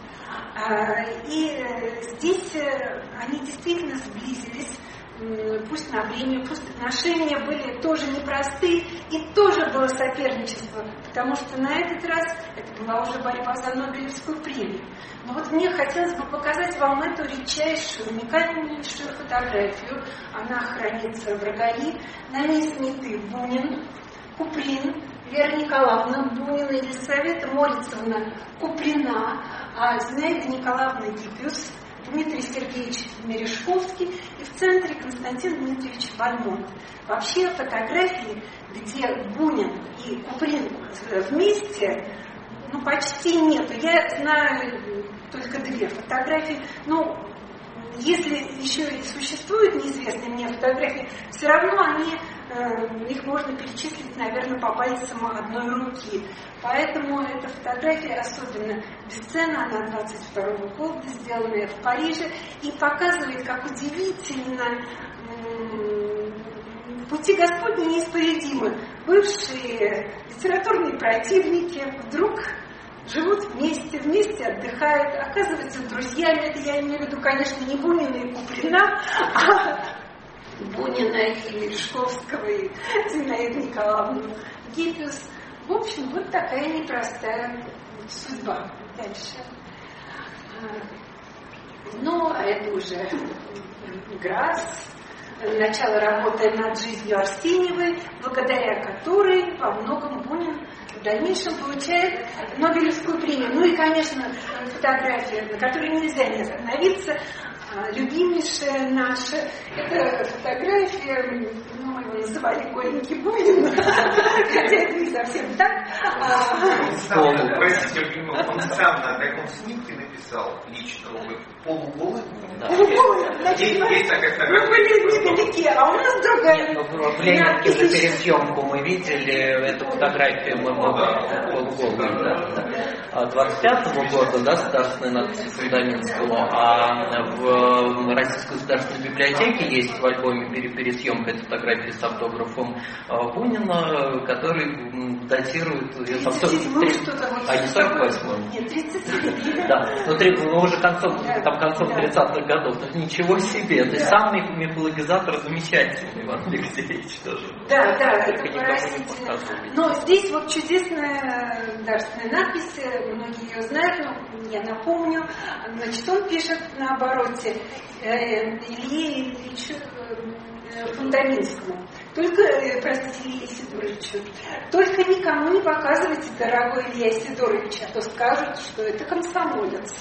И здесь они действительно сблизились, пусть на время, пусть отношения были тоже непростые, и тоже было соперничество, потому что на этот раз это была уже борьба за Нобелевскую премию. Но вот мне хотелось бы показать вам эту редчайшую, уникальнейшую фотографию. Она хранится в Рогаи. На ней сняты Бунин, Куприн, Вера Николаевна Бунина, Елизавета Морицевна Куприна, Зинаида Николаевна Гиппиус, Дмитрий Сергеевич Мережковский и в центре Константин Дмитриевич Бальмонт. Вообще фотографии, где Бунин и Куприн вместе, ну почти нету. Я знаю только две фотографии. Ну, если еще и существуют неизвестные мне фотографии, все равно они, э, их можно перечислить, наверное, по пальцам одной руки. Поэтому эта фотография особенно бесценна, она двадцать второго года, сделанная в Париже, и показывает, как удивительно э, пути Господни неисповедимы. Бывшие литературные противники вдруг живут вместе, вместе отдыхают, оказываются друзьями. Это я имею в виду, конечно, не Бунина и Куприна, а Бунина и Мережковского, и Зинаиду Николаевну Гиппиус. В общем, вот такая непростая судьба. Дальше. Ну, а это уже Грасс. Начало работы над жизнью Арсеньевой, благодаря которой во многом Бунин в дальнейшем получает Нобелевскую премию. Ну и, конечно, фотография, на которой нельзя не остановиться, любимейшая наша. Это фотография, ну, мы его называли Голенький Бунин, хотя это не совсем так. Простите, он сам на таком снимке написал лично, полуголый. Есть такая фотография. Вы были недалеки, а у нас другая. В Ленинке же перед съемкой мы видели эту фотографию, мы полуголые. двадцать пятого года, да, государственной надписи Фундаментского, а в Российской государственной библиотеке есть в альбоме пересъемка этой фотографии с автографом Бунина, который датирует... А не сорок восьмой? Нет, тридцать семь. Да, но уже концом, там концом тридцатых годов. Ничего себе, то есть самый мифологизатор замечательный, Иван Алексеевич тоже. Да, да, это поразительно. Но здесь вот чудесная дарственная надпись, многие ее знают, но я напомню. Значит, он пишет на обороте Илье Ильичу Фундаментскому. Только, простите, Илье Сидоровичу, только никому не показывайте, дорогой Илья Сидорович, а то скажут, что это комсомолец.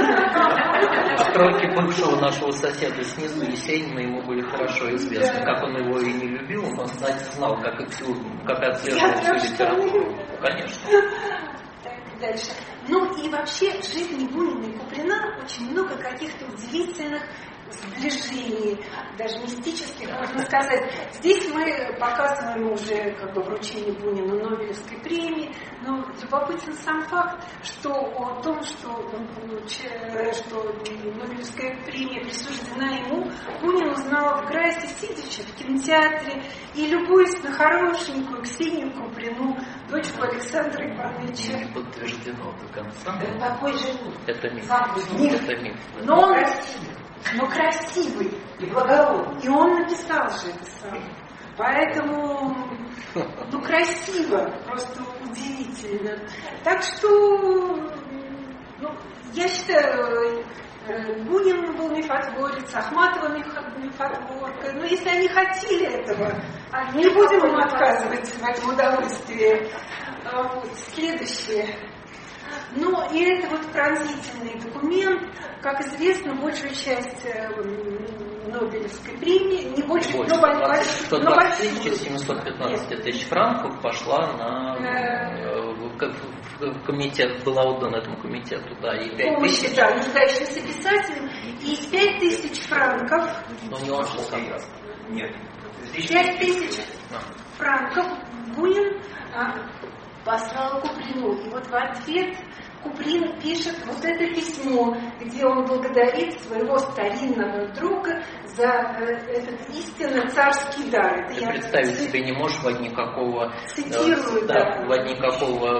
Строки бывшего нашего соседа снизу Есенина ему были хорошо известны. Да. Как он его и не любил, он, кстати, знал, как, и всю, как отслеживал всю литературу. Конечно. Так, дальше. Ну и вообще в жизни Бунина и Куприна очень много каких-то удивительных сближений, даже мистических, можно сказать. Здесь мы показываем уже как бы вручение Бунину Нобелевской премии, но любопытен сам факт, что о том, что, он получил, что Нобелевская премия присуждена ему, Бунин узнал в Грассе, сидячи в кинотеатре и любуясь на хорошенькую Ксению Куприну, дочку Александра Ивановича. Не подтверждено до конца. Какой же это миф. Это миф. Но он но красивый и благородный. И он написал же это сам. Поэтому, ну, красиво, просто удивительно. Так что, ну, я считаю, Бунин был мифотворец, Ахматова мифотворка. Но если они хотели этого, не будем им отказывать в этом удовольствии. Вот, следующее. Ну, и это вот пронзительный документ. Как известно, большую часть э, Нобелевской премии, не больше, больше но большую. двадцать семьсот пятнадцать тысяч франков пошла на э, в комитет, была отдана этому комитету, да, и пять тысяч. Да, нуждающимся писателям, и пять тысяч франков. Но не он шел как раз. Нет. Пять тысяч франков Бунин а, послал Куприну. И вот в ответ Куприн пишет вот это письмо, где он благодарит своего старинного друга за этот истинно царский дар. Ты представить себе не можешь в одни какого цитирую, да, да. в одни какого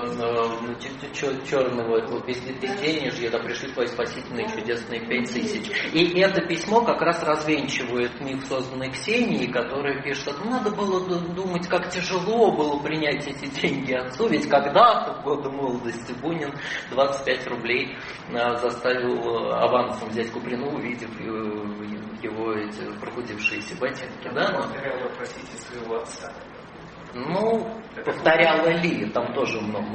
э, черного безденежья, да, пришли твои спасительные чудесные пять тысяч. И это письмо как раз развенчивает миф, созданный Ксенией, которая пишет, ну, надо было думать, как тяжело было принять эти деньги отцу, ведь когда-то в годы молодости Бунин двадцать пять рублей заставил авансом взять Куприну, увидев его эти пробудившиеся ботинки. Да? Повторял, простите, своего отца. Ну, повторяла ли, там тоже много,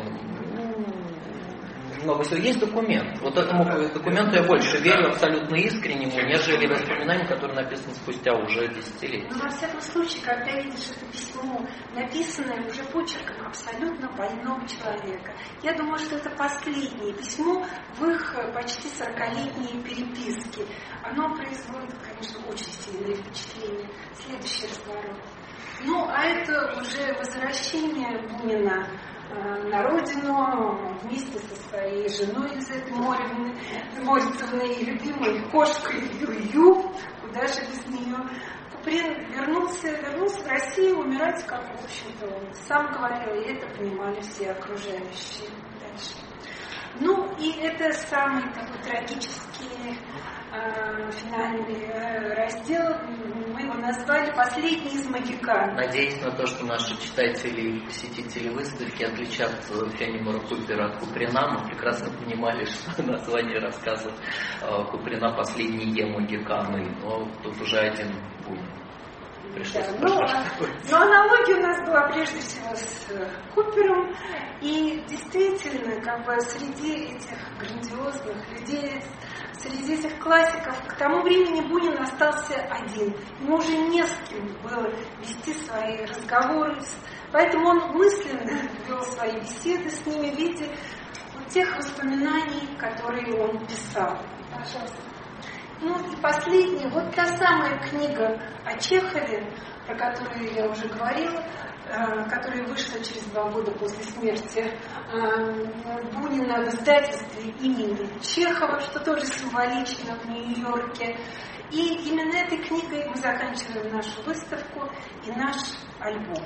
много всего. Есть документ. Вот этому документу я больше верю, абсолютно искреннему, нежели воспоминаниям, которые написаны спустя уже десятилетия. Но во всяком случае, когда видишь это письмо, написанное уже почерком абсолютно больного человека, я думаю, что это последнее письмо в их почти сорокалетней переписке. Оно производит, конечно, очень сильное впечатление. Следующий разворот. Ну, а это уже возвращение Бунина на родину вместе со своей женой Лизетой Морицевной и любимой кошкой Ю-Ю, куда же без нее. Куприн вернулся, вернулся в Россию умирать, как, в общем-то, он сам говорил, и это понимали все окружающие. Дальше. Ну, и это самый такой трагический э, финальный э, раздел. Мы его назвали «Последний из магикан». Надеюсь на то, что наши читатели и посетители выставки отличат Фенимора Купера от Куприна. Мы прекрасно понимали, что название рассказа Куприна «Последние магиканы». Но тут уже один Бунин. Да, но, но аналогия у нас была прежде всего с Купером. И действительно, как бы среди этих грандиозных людей, среди этих классиков, к тому времени Бунин остался один. Ему уже не с кем было вести свои разговоры. Поэтому он мысленно вел свои беседы с ними в виде вот тех воспоминаний, которые он писал. Пожалуйста. Ну и последняя, вот та самая книга о Чехове, про которую я уже говорила, э, которая вышла через два года после смерти э, Бунина в издательстве имени Чехова, что тоже символично в Нью-Йорке. И именно этой книгой мы заканчиваем нашу выставку и наш альбом.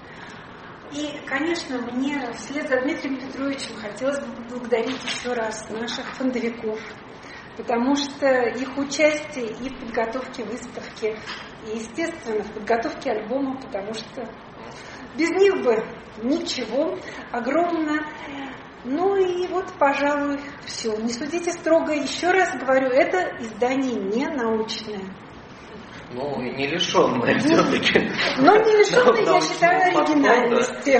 И, конечно, мне вслед за Дмитрием Петровичем хотелось бы поблагодарить еще раз наших фондовиков, потому что их участие и в подготовке выставки, и, естественно, в подготовке альбома, потому что без них бы ничего, огромно. Ну и вот, пожалуй, все. Не судите строго, еще раз говорю, это издание не научное. Ну, и не лишенное все-таки. Но не лишенное, я считаю, оригинальности.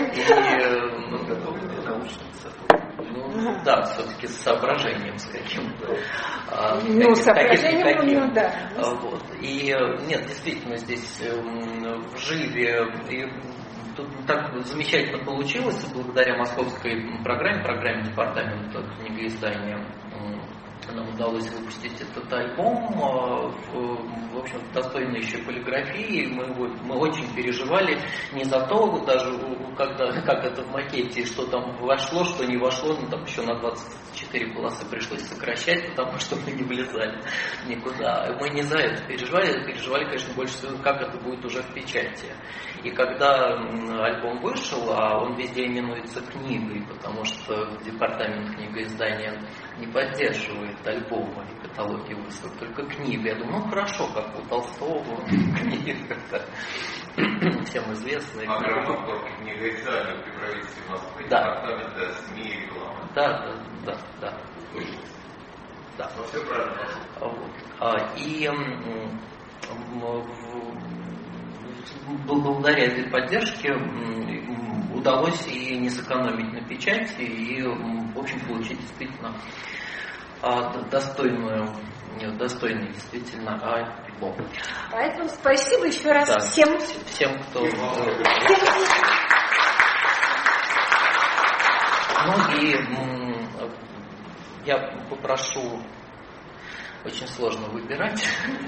Ну, да, все-таки с соображением с каким-то. Ну, с соображением, ну, да. Вот. И нет, действительно, здесь в живе, и тут так замечательно получилось, благодаря московской программе, программе департамента книгоиздания, нам удалось выпустить этот альбом, в общем, достойной еще полиграфии. Мы, мы очень переживали не за то, даже когда, как это в макете, что там вошло, что не вошло, ну там еще на двадцать четыре полосы пришлось сокращать, потому что мы не влезали никуда. Мы не за это переживали, переживали, конечно, больше всего, как это будет уже в печати. И когда альбом вышел, а он везде именуется книгой, потому что департамент книгоиздания не поддерживает альбомы и каталоги выставок, только книги. Я думаю, ну хорошо, как у Толстого книги, всем известные. А грамматор книгоиздания при правительстве Москвы, департамента СМИ и рекламы. Да, да, да, да. Да. Ну, все правильно. Вот. И благодаря этой поддержке удалось и не сэкономить на печати, и, в общем, получить действительно достойную, достойный действительно альбом. Поэтому спасибо еще раз да, всем. Всем, кто... Ну и я попрошу, очень сложно выбирать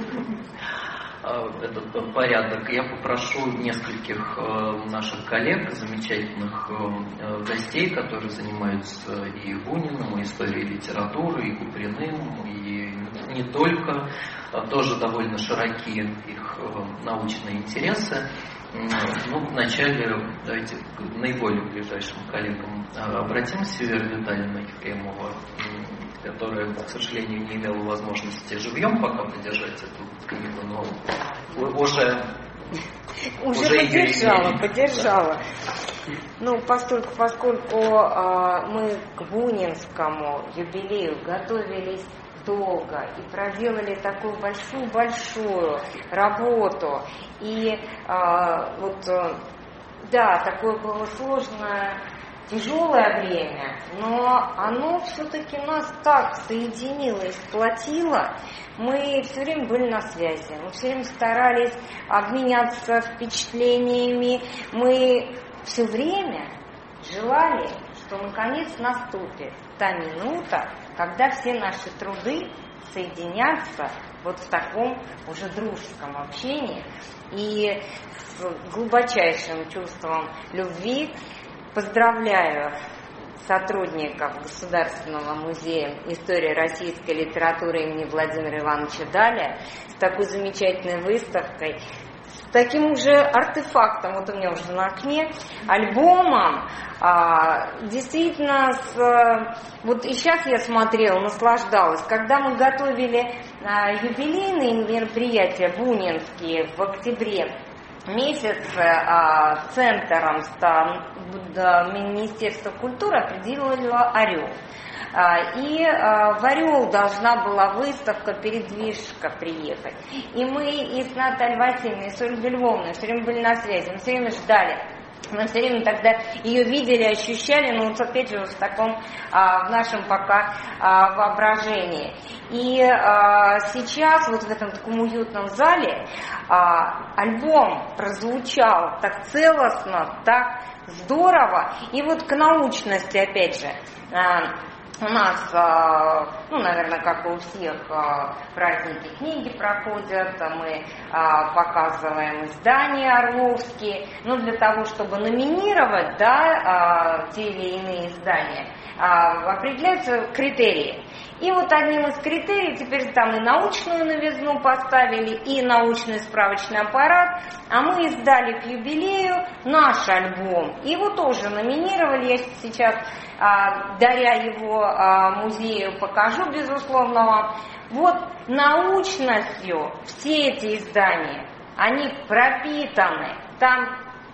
этот порядок, я попрошу нескольких наших коллег, замечательных гостей, которые занимаются и Буниным, и историей литературы, и Куприным, и не только, тоже довольно широки их научные интересы. Ну, вначале давайте к наиболее ближайшим коллегам обратимся. Вера Витальевна Ефремова, которая, к сожалению, не имела возможности живьем пока поддержать эту книгу, но уже... Уже, уже поддержала, поддержала. Ну, поскольку, поскольку э, мы к Бунинскому юбилею готовились долго и проделали такую большую-большую работу. И э, вот э, да, такое было сложное, тяжелое время, но оно все-таки нас так соединило и сплотило. Мы все время были на связи, мы все время старались обменяться впечатлениями, мы все время желали, что наконец наступит та минута, когда все наши труды соединятся вот в таком уже дружеском общении. И с глубочайшим чувством любви поздравляю сотрудников Государственного музея истории российской литературы имени Владимира Ивановича Даля с такой замечательной выставкой, с таким уже артефактом, вот у меня уже на окне, альбомом, а, действительно, с, вот и сейчас я смотрела, наслаждалась, когда мы готовили а, юбилейные мероприятия бунинские в октябре месяце, а, центром Министерства культуры определило «Орел». И в «Орел» должна была выставка «Передвижка» приехать. И мы и с Натальей Васильевной, и с Ольгой Львовной все время были на связи, мы все время ждали. Мы все время тогда ее видели, ощущали, но вот опять же в таком, а, в нашем пока а, воображении. И а, сейчас вот в этом таком уютном зале а, альбом прозвучал так целостно, так здорово. И вот к научности, опять же, а, у нас, ну, наверное, как и у всех, праздники книги проходят, мы показываем издания орловские, но для того, чтобы номинировать, да, те или иные издания, определяются критерии. И вот одним из критериев теперь там и научную новизну поставили, и научный справочный аппарат, а мы издали к юбилею наш альбом. Его тоже номинировали, я сейчас, а, даря его а, музею, покажу, безусловно, вам. Вот научностью все эти издания, они пропитаны, там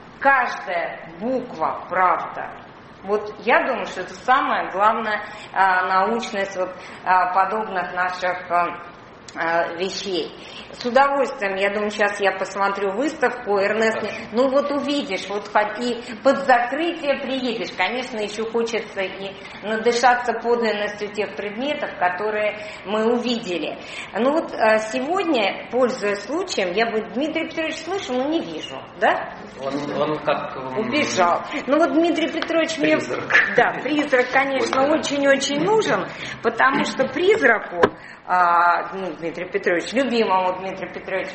каждая буква правда. Вот я думаю, что это самая главная а, научность вот, а, подобных наших а, а, вещей. С удовольствием, я думаю, сейчас я посмотрю выставку, Эрнест, ну вот увидишь, вот и под закрытие приедешь. Конечно, еще хочется и надышаться подлинностью тех предметов, которые мы увидели. Ну вот сегодня, пользуясь случаем, я бы Дмитрий Петрович слышу, но не вижу, да? Он, он как... Убежал. Ну вот Дмитрий Петрович мне... Да, призрак, конечно, очень-очень нужен, потому что призраку, а, ну, Дмитрий Петрович, любимому Дмитрию Петровичу,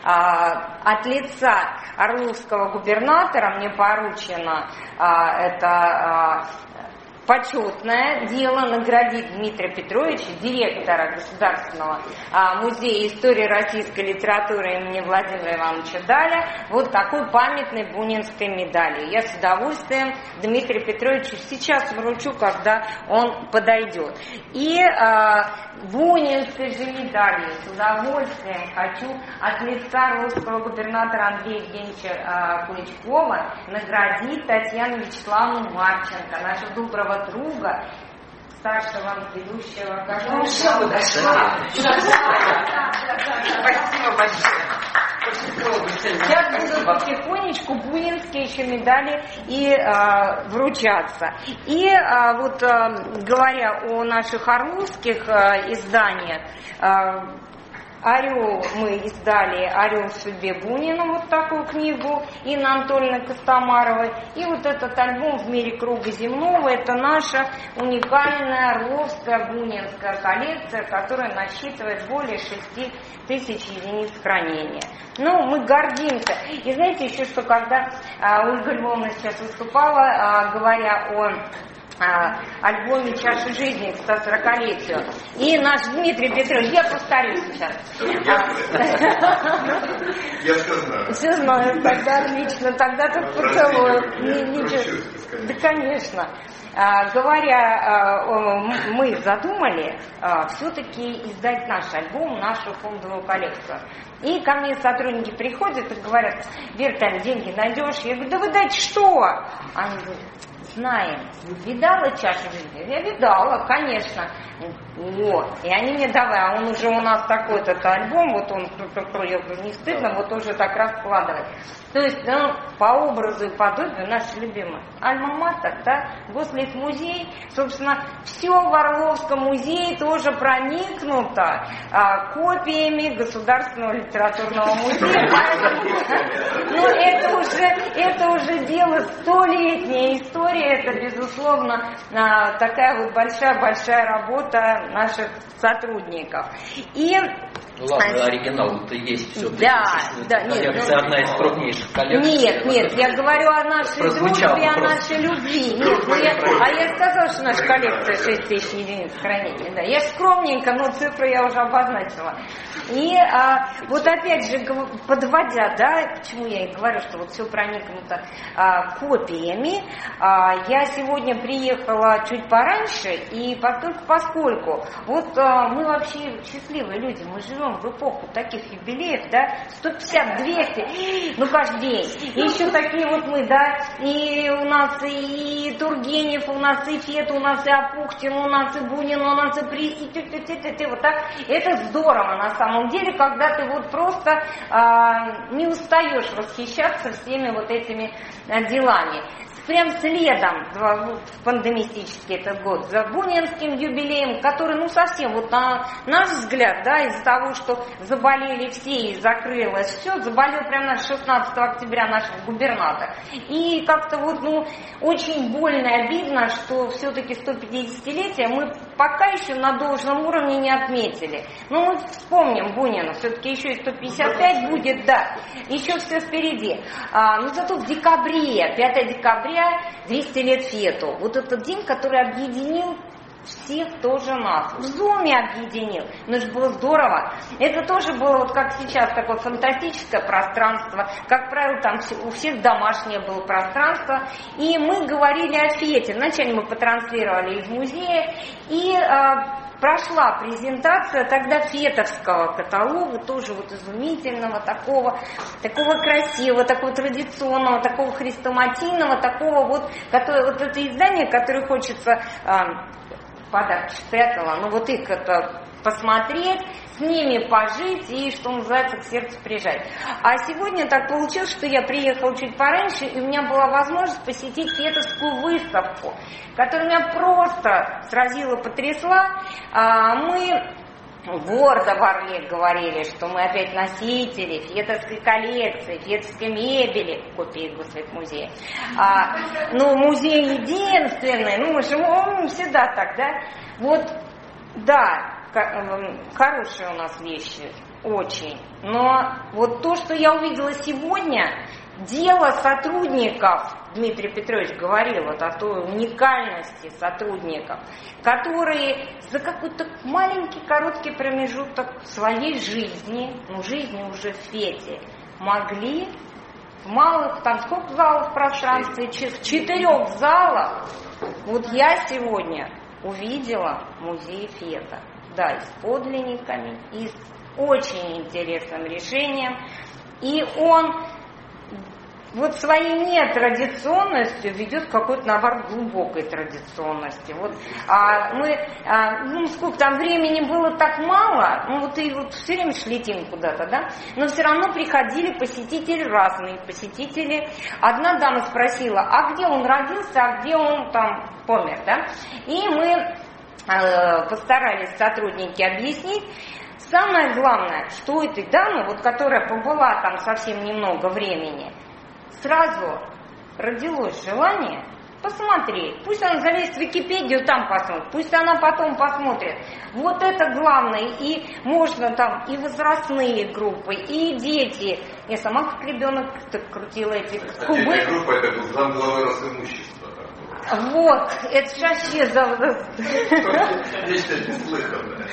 а, от лица орловского губернатора мне поручено а, это а, почетное дело наградить Дмитрия Петровича, директора Государственного а, музея истории российской литературы имени Владимира Ивановича Даля, вот такой памятной бунинской медалью. Я с удовольствием Дмитрию Петровичу сейчас вручу, когда он подойдет. И а, бунинской же медалью с удовольствием хочу от лица русского губернатора Андрея Евгеньевича а, Клычкова наградить Татьяну Вячеславовну Марченко, нашего доброго друга, старшего ведущего. Спасибо большое. Сейчас будут потихонечку бунинские еще медали и а, вручаться. И а, вот а, говоря о наших орловских а, изданиях, а, «Орел» мы издали «Орел в судьбе Бунина», вот такую книгу, Инны Анатольевны Костомаровой. И вот этот альбом «В мире круга земного» — это наша уникальная орловская бунинская коллекция, которая насчитывает более шести тысяч единиц хранения. Ну, мы гордимся. И знаете еще, что когда а, Ольга Львовна сейчас выступала, а, говоря о альбоме «Чаша жизни» к сто сорокалетию. И наш Дмитрий Петрович, я повторю сейчас. Я все знаю. Все знаю, тогда отлично, тогда так поцелую. Да, конечно. Говоря, мы задумали все-таки издать наш альбом, нашу фондовую коллекцию. И ко мне сотрудники приходят и говорят: Вера, там деньги найдешь? Я говорю: да вы дайте что? Они говорят: знаем. Видала чашу жизни? Я видала, конечно. Вот. И они мне давай, а он уже у нас такой-то альбом, вот он, я говорю, не стыдно, вот уже так раскладывать. То есть, ну, по образу и подобию наши любимые. Альма-Матер, да, Гослитмузей, собственно, все в Орловском музее тоже проникнуто а, копиями Государственного литературного музея. Ну, это уже, это уже дело столетняя история, это, безусловно, а, такая вот большая-большая работа наших сотрудников. И ну ладно, оригинал-то есть все. Да, да, нет. Это одна из крупнейших коллекций. Нет, нет, я говорю о нашей дружбе, о нашей любви. Нет, ну я, а я сказала, что наша коллекция шесть тысяч единиц хранения. Да. Я скромненько, но цифру я уже обозначила. И а, вот опять же, подводя, да, почему я и говорю, что вот все проникнуто а, копиями, а, я сегодня приехала чуть пораньше, и поскольку, поскольку вот а, мы вообще счастливые люди, мы живем в эпоху таких юбилеев, да, сто пятьдесят двести, ну каждый день. И еще такие вот мы, да, и у нас и Тургенев, у нас и Фет, у нас и Апухтин, у нас и Бунин, у нас и При, и ты, ты, ты, ты, ты, вот так. Это здорово на самом деле, когда ты вот просто а, не устаешь восхищаться всеми вот этими а, делами. Прям следом, в пандемистический этот год, за Бунинским юбилеем, который, ну, совсем, вот на наш взгляд, да, из-за того, что заболели все и закрылось все, заболел прямо шестнадцатого октября наш губернатор. И как-то вот, ну, очень больно и обидно, что все-таки сто пятидесятилетие мы пока еще на должном уровне не отметили. Ну, мы вспомним Бунина, все-таки еще и сто пятьдесят пять будет, да, еще все впереди. А, но зато в декабре, пятого декабря, двести лет Фету. Вот этот день, который объединил всех тоже нас. В Зуме объединил. Ну, это было здорово. Это тоже было, вот как сейчас, такое фантастическое пространство. Как правило, там у всех домашнее было пространство. И мы говорили о Фете. Вначале мы потранслировали из музея. И а, прошла презентация тогда фетовского каталога, тоже вот изумительного, такого, такого красивого, такого традиционного, такого хрестоматийного, такого вот, которое, вот это издание, которое хочется а, подарок спрятала, ну вот их это посмотреть, с ними пожить и, что называется, к сердцу прижать. А сегодня так получилось, что я приехала чуть пораньше, и у меня была возможность посетить фетовскую выставку, которая меня просто сразила, потрясла. Мы гордо в Орле говорили, что мы опять носители фетовской коллекции, фетовской мебели, копии Гослитмузея. А, ну, музей единственный, ну, мы же мы всегда так, да? Вот, да, хорошие у нас вещи, очень. Но вот то, что я увидела сегодня, дело сотрудников, Дмитрий Петрович говорил вот о той уникальности сотрудников, которые за какой-то маленький короткий промежуток своей жизни, ну жизни уже в Фете, могли в малых, там сколько залов в пространстве, в четырех залах, вот я сегодня увидела музей Фета, да, и с подлинниками, и с очень интересным решением, и он вот своей нетрадиционностью ведет к какой-то, наоборот, глубокой традиционности. Вот а, мы, а, ну, сколько там времени было так мало, ну, вот и вот все время шлетим куда-то, да, но все равно приходили посетители разные, посетители. Одна дама спросила, а где он родился, а где он там помер, да, и мы э, постарались сотрудники объяснить. Самое главное, что у этой дамы, вот, которая побыла там совсем немного времени, сразу родилось желание посмотреть. Пусть она залезет в Википедию, там посмотрит. Пусть она потом посмотрит. Вот это главное. И можно там и возрастные группы, и дети. Я сама как ребенок крутила эти кубы. Отдельная группа, это был зам главы Росимущества. Вот, это же вообще за... Нечто неслыханное.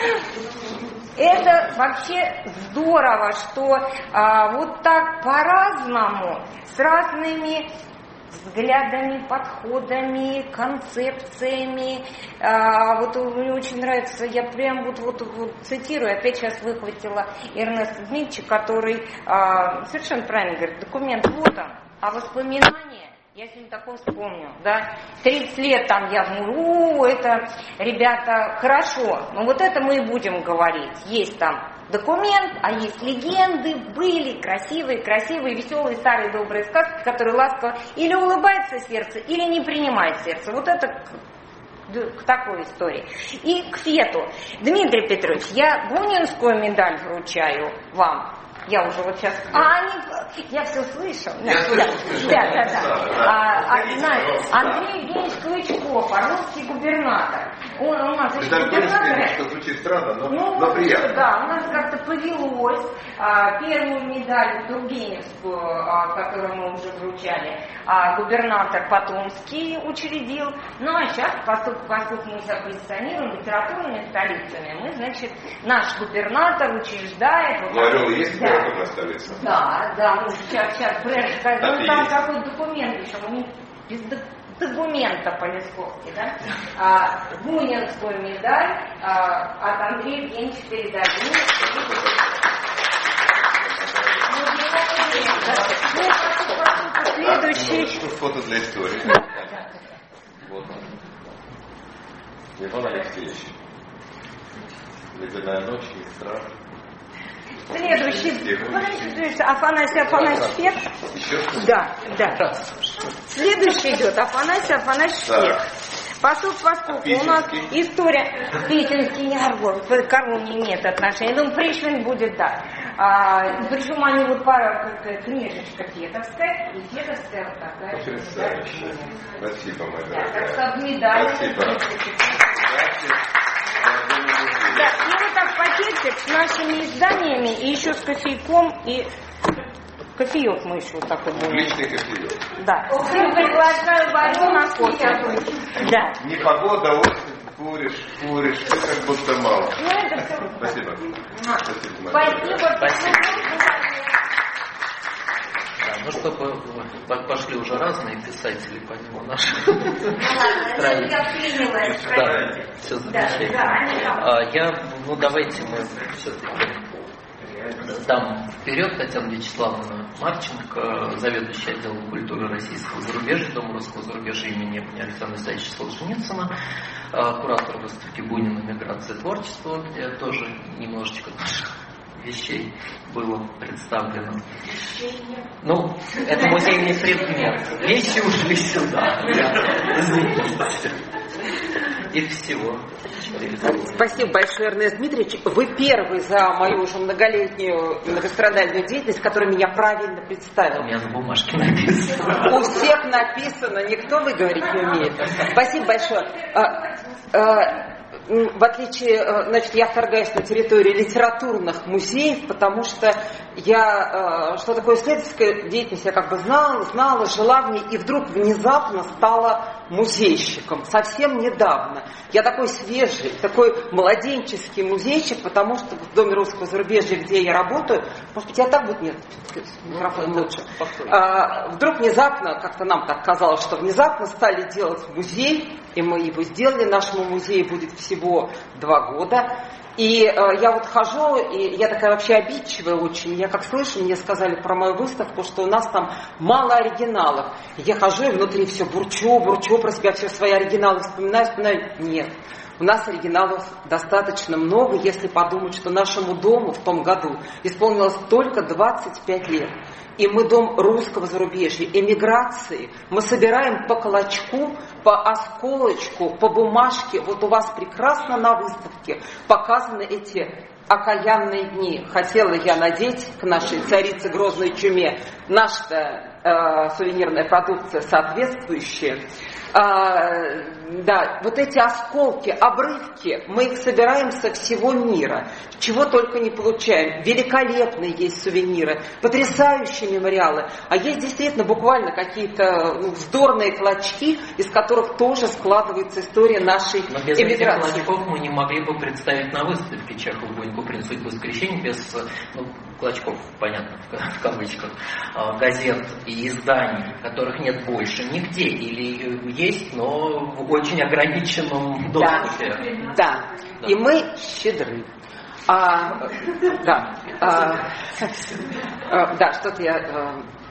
Это вообще здорово, что а, вот так по-разному, с разными взглядами, подходами, концепциями. А, вот мне очень нравится, я прям вот, вот, вот цитирую, опять сейчас выхватила Эрнеста Дмитрича, который а, совершенно правильно говорит, документ вот он, а воспоминания Я сегодня такое вспомню, да. тридцать лет там я думаю, у, это, ребята, хорошо. Но вот это мы и будем говорить. Есть там документ, а есть легенды, были красивые, красивые, веселые, старые, добрые сказки, которые ласково или улыбается сердце, или не принимает сердце. Вот это к, к такой истории. И к фету. Дмитрий Петрович, я бунинскую медаль вручаю вам. Я уже вот сейчас... А, они... Я все слышал. Я да, слышал, да, да, да, да. да. А, а, знаете, Андрей Евгеньевич Клычков, орловский губернатор. Он у нас еще губернатор. Что звучит странно, но, Ну, но приятно. да, у нас как-то повелось. А, первую медаль Тургеневскую, а, которую мы уже вручали, а, губернатор Потомский учредил. Ну, а сейчас, поскольку, поскольку мы себя позиционируем литературными столицами, мы, значит, наш губернатор учреждает... Вот, Ну, Орел есть да. литературная столица? Да, да, ну, сейчас, сейчас, Брежнев, ну, там какой-то документ еще, у них без документа по-лесковски, да, а, бунинскую медаль а, от Андрея Евгеньевича передадим. Следующий. Ну, фото для истории. Вот он. Иван Алексеевич. Ледяная ночь, не страшно. Следующий, Афанасий Афанасьевич Фет. Еще? Да, да. Следующий идет Афанасий Афанасьевич Фет. Поскольку, поскольку у нас история Петинский не Орлов, к Орлу не имеет отношения. Я думаю, Пришвин будет, да. А, причем они вот пара, книжечка Фетовская и Фетовская вот такая. Потрясающе. Спасибо, моя Да, дорогая. так что медаль. Спасибо. Да, и вот так пакетик с нашими изданиями, и еще с кофейком, и кофеек мы еще вот такой будем. Личный кофеек. Да. Всем приглашаю варю на кофе. Да. Не погода, осень, куришь, куришь, ты как будто мало. Ну, это все. Спасибо. Спасибо. Спасибо. Спасибо. Да, ну, чтобы пошли уже разные писатели, помимо наших. Ладно, я принялась. Да, все замечательно. Я, ну, давайте мы все-таки дам вперед Татьяну Вячеславовну Марченко, заведующий отделом культуры российского зарубежья, Дома русского зарубежья имени Александра Исаевича Солженицына, куратор выставки «Бунин. Миграция и творчество», где тоже немножечко наших вещей было представлено. Ну, это музейный предмет. Вещи ушли сюда. Извините. Их всего. Спасибо большое, Эрнест Дмитриевич. Вы первый за мою уже многолетнюю многострадальную деятельность, который меня правильно представил. У меня на бумажке написано. У всех написано, никто выговорить не умеет. Спасибо большое. А, а, в отличие, значит, я вторгаюсь на территорию литературных музеев, потому что я, что такое исследовательская деятельность, я как бы знала, знала, жила в ней, и вдруг внезапно стала музейщиком, совсем недавно. Я такой свежий, такой младенческий музейщик, потому что в Доме русского зарубежья, где я работаю, может быть, я так буду, нет, микрофон лучше, а, вдруг внезапно, как-то нам так казалось, что внезапно стали делать музей, и мы его сделали, нашему музею будет всего два года. И э, я вот хожу, и я такая вообще обидчивая очень. Я как слышу, мне сказали про мою выставку, что у нас там мало оригиналов. Я хожу и внутри все бурчу, бурчу про себя, все свои оригиналы вспоминаю, вспоминаю. Нет, у нас оригиналов достаточно много, если подумать, что нашему дому в том году исполнилось только двадцать пять лет. И мы дом русского зарубежья, эмиграции. Мы собираем по клочку, по осколочку, по бумажке. Вот у вас прекрасно на выставке показаны эти окаянные дни. Хотела я надеть к нашей царице грозной чуме наша э, сувенирная продукция соответствующая. А, да, вот эти осколки, обрывки, мы их собираем со всего мира, чего только не получаем. Великолепные есть сувениры, потрясающие мемориалы, а есть действительно буквально какие-то ну, вздорные клочки, из которых тоже складывается история нашей Но без этих эмиграции. клочков мы не могли бы представить на выставке Чехов «Бунин. Куприн. Судьбы воскресенья» без ну, клочков, понятно, в кавычках, газет и изданий, которых нет больше нигде, или есть, но в очень ограниченном доступе. Да, да. Да. И мы щедры. А, да, а, а, да, что-то я...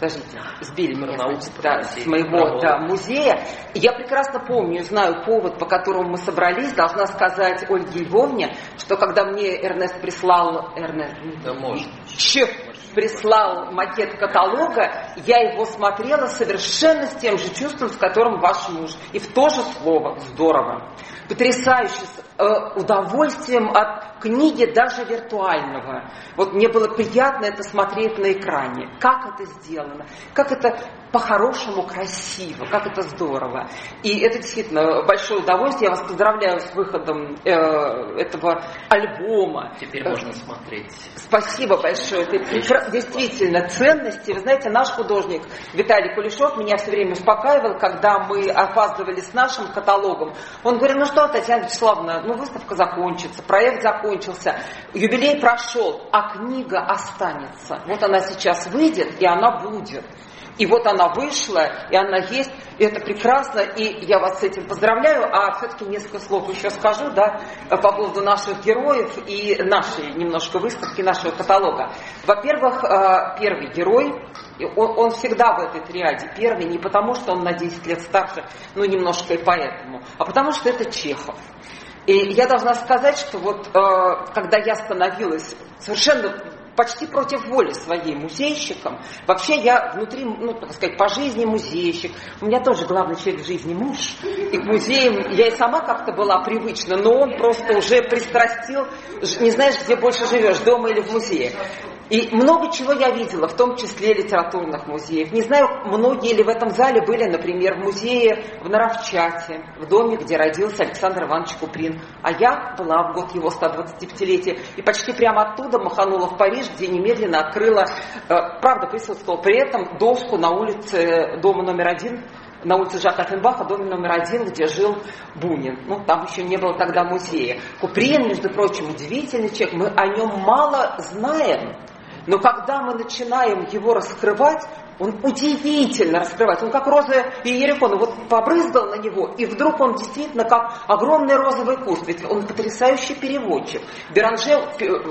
подождите, сбили меня да, с моего да, музея. И я прекрасно помню, знаю повод, по которому мы собрались. Должна сказать Ольге Львовне, что когда мне Эрнест прислал... Эрнест... Да, может. Чё? Прислал макет каталога, я его смотрела совершенно с тем же чувством, с которым ваш муж. И в то же слово здорово. Потрясающе, с э, удовольствием от книги даже виртуального. Вот мне было приятно это смотреть на экране. Как это сделано, как это по-хорошему красиво, как это здорово. И это действительно большое удовольствие. Я вас поздравляю с выходом э, этого альбома. Теперь можно смотреть. Спасибо большое. Это действительно ценности. Вы знаете, наш художник Виталий Кулешов меня все время успокаивал, когда мы опаздывали с нашим каталогом. Он говорил: ну что, Татьяна Вячеславовна, ну выставка закончится, проект закончился, юбилей прошел, а книга останется. Вот она сейчас выйдет, и она будет. И вот она вышла, и она есть, и это прекрасно, и я вас с этим поздравляю. А все-таки несколько слов еще скажу, да, по поводу наших героев и нашей немножко выставки, нашего каталога. Во-первых, первый герой, он, он всегда в этой триаде первый, не потому что он на десять лет старше, ну немножко и поэтому, а потому что это Чехов. И я должна сказать, что вот когда я становилась совершенно почти против воли своей музейщиком. Вообще я внутри, ну, так сказать, по жизни музейщик. У меня тоже главный человек в жизни муж. И к музеям я и сама как-то была привычна, но он просто уже пристрастил, не знаешь, где больше живешь, дома или в музее. И много чего я видела, в том числе литературных музеев. Не знаю, многие ли в этом зале были, например, в музее в Наровчате, в доме, где родился Александр Иванович Куприн. А я была в год его сто двадцатипятилетия и почти прямо оттуда маханула в Париж, где немедленно открыла, правда, присутствовала при этом, доску на улице дома номер один, на улице Жака Оффенбаха, доме номер один, где жил Бунин. Ну, там еще не было тогда музея. Куприн, между прочим, удивительный человек. Мы о нем мало знаем. Но когда мы начинаем его раскрывать, он удивительно раскрывается. Он как роза Иерихона, вот побрызгал на него, и вдруг он действительно как огромный розовый куст. Ведь он потрясающий переводчик. Беранже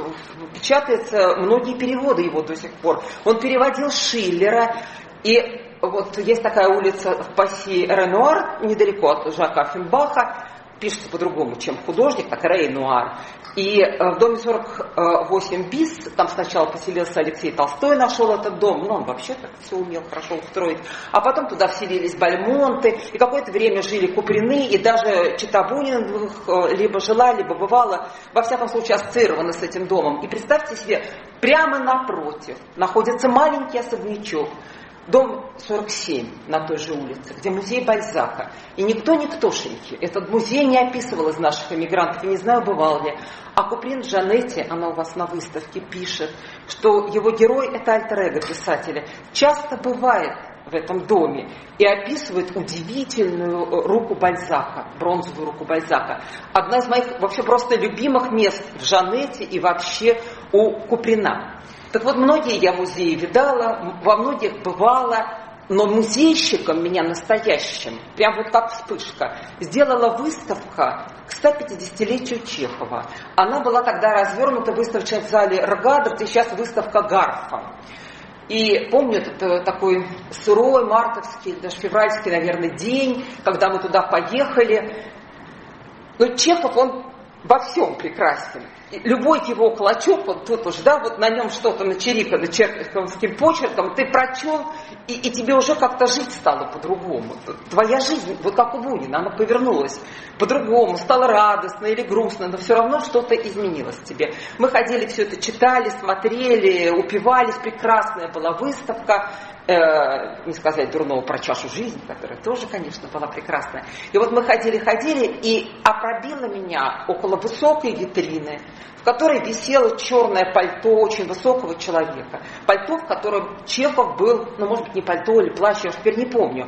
печатается, многие переводы его до сих пор. Он переводил Шиллера, и вот есть такая улица в Пасси Ренуар, недалеко от Жака Оффенбаха, пишется по-другому, чем художник, так Рей-Нуар. И в доме сорок восемь бис, там сначала поселился Алексей Толстой, нашел этот дом, ну он вообще так все умел хорошо устроить. А потом туда вселились Бальмонты, и какое-то время жили Куприны, и даже чета Буниных либо жила, либо бывала, во всяком случае ассоциирована с этим домом. И представьте себе, прямо напротив находится маленький особнячок, дом сорок семь на той же улице, где музей Бальзака. И никто никтошеньки этот музей не описывал из наших эмигрантов, и не знаю, бывал ли. А Куприн в Жанете, она у вас на выставке, пишет, что его герой — это альтер-эго писателя. Часто бывает в этом доме и описывает удивительную руку Бальзака, бронзовую руку Бальзака. Одна из моих вообще просто любимых мест в Жанете и вообще у Куприна. Так вот, многие я музеи видала, во многих бывала, но музейщиком меня настоящим, прям вот как вспышка, сделала выставка к сто пятидесятилетию Чехова. Она была тогда развернута в выставочном зале Ргадов, и сейчас выставка Гарфа. И помню, это такой сырой, мартовский, даже февральский, наверное, день, когда мы туда поехали. Но Чехов, он во всем прекрасен. Любой его клочок, вот тут уж, да, вот на нем что-то начерикано чеховским почерком, ты прочел, и, и тебе уже как-то жить стало по-другому. Твоя жизнь, вот как у Бунина, она повернулась по-другому, стала радостно или грустно, но все равно что-то изменилось в тебе. Мы ходили, все это читали, смотрели, упивались, прекрасная была выставка, э, не сказать дурного про чашу жизни, которая тоже, конечно, была прекрасная. И вот мы ходили-ходили, и опробило меня около высокой витрины, в которой висело черное пальто очень высокого человека. Пальто, в котором Чехов был, ну, может быть, не пальто или плащ, я уж теперь не помню.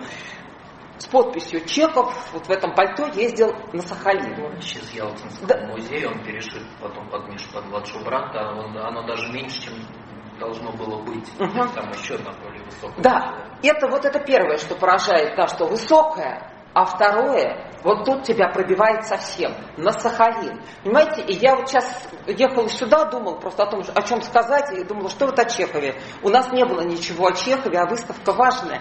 С подписью Чехов вот в этом пальто ездил на Сахалин. Из Ялтинского да. музея, он перешит потом под Мишу, под младшего брата, он, оно даже меньше, чем должно было быть. Угу. То есть там еще одна более высокая. Да, это вот это первое, что поражает, да, что высокое, А второе, вот тут тебя пробивает совсем, на Сахалин. Понимаете, и я вот сейчас ехала сюда, думала просто о том, о чем сказать, и думала, что вот о Чехове. У нас не было ничего о Чехове, а выставка важная.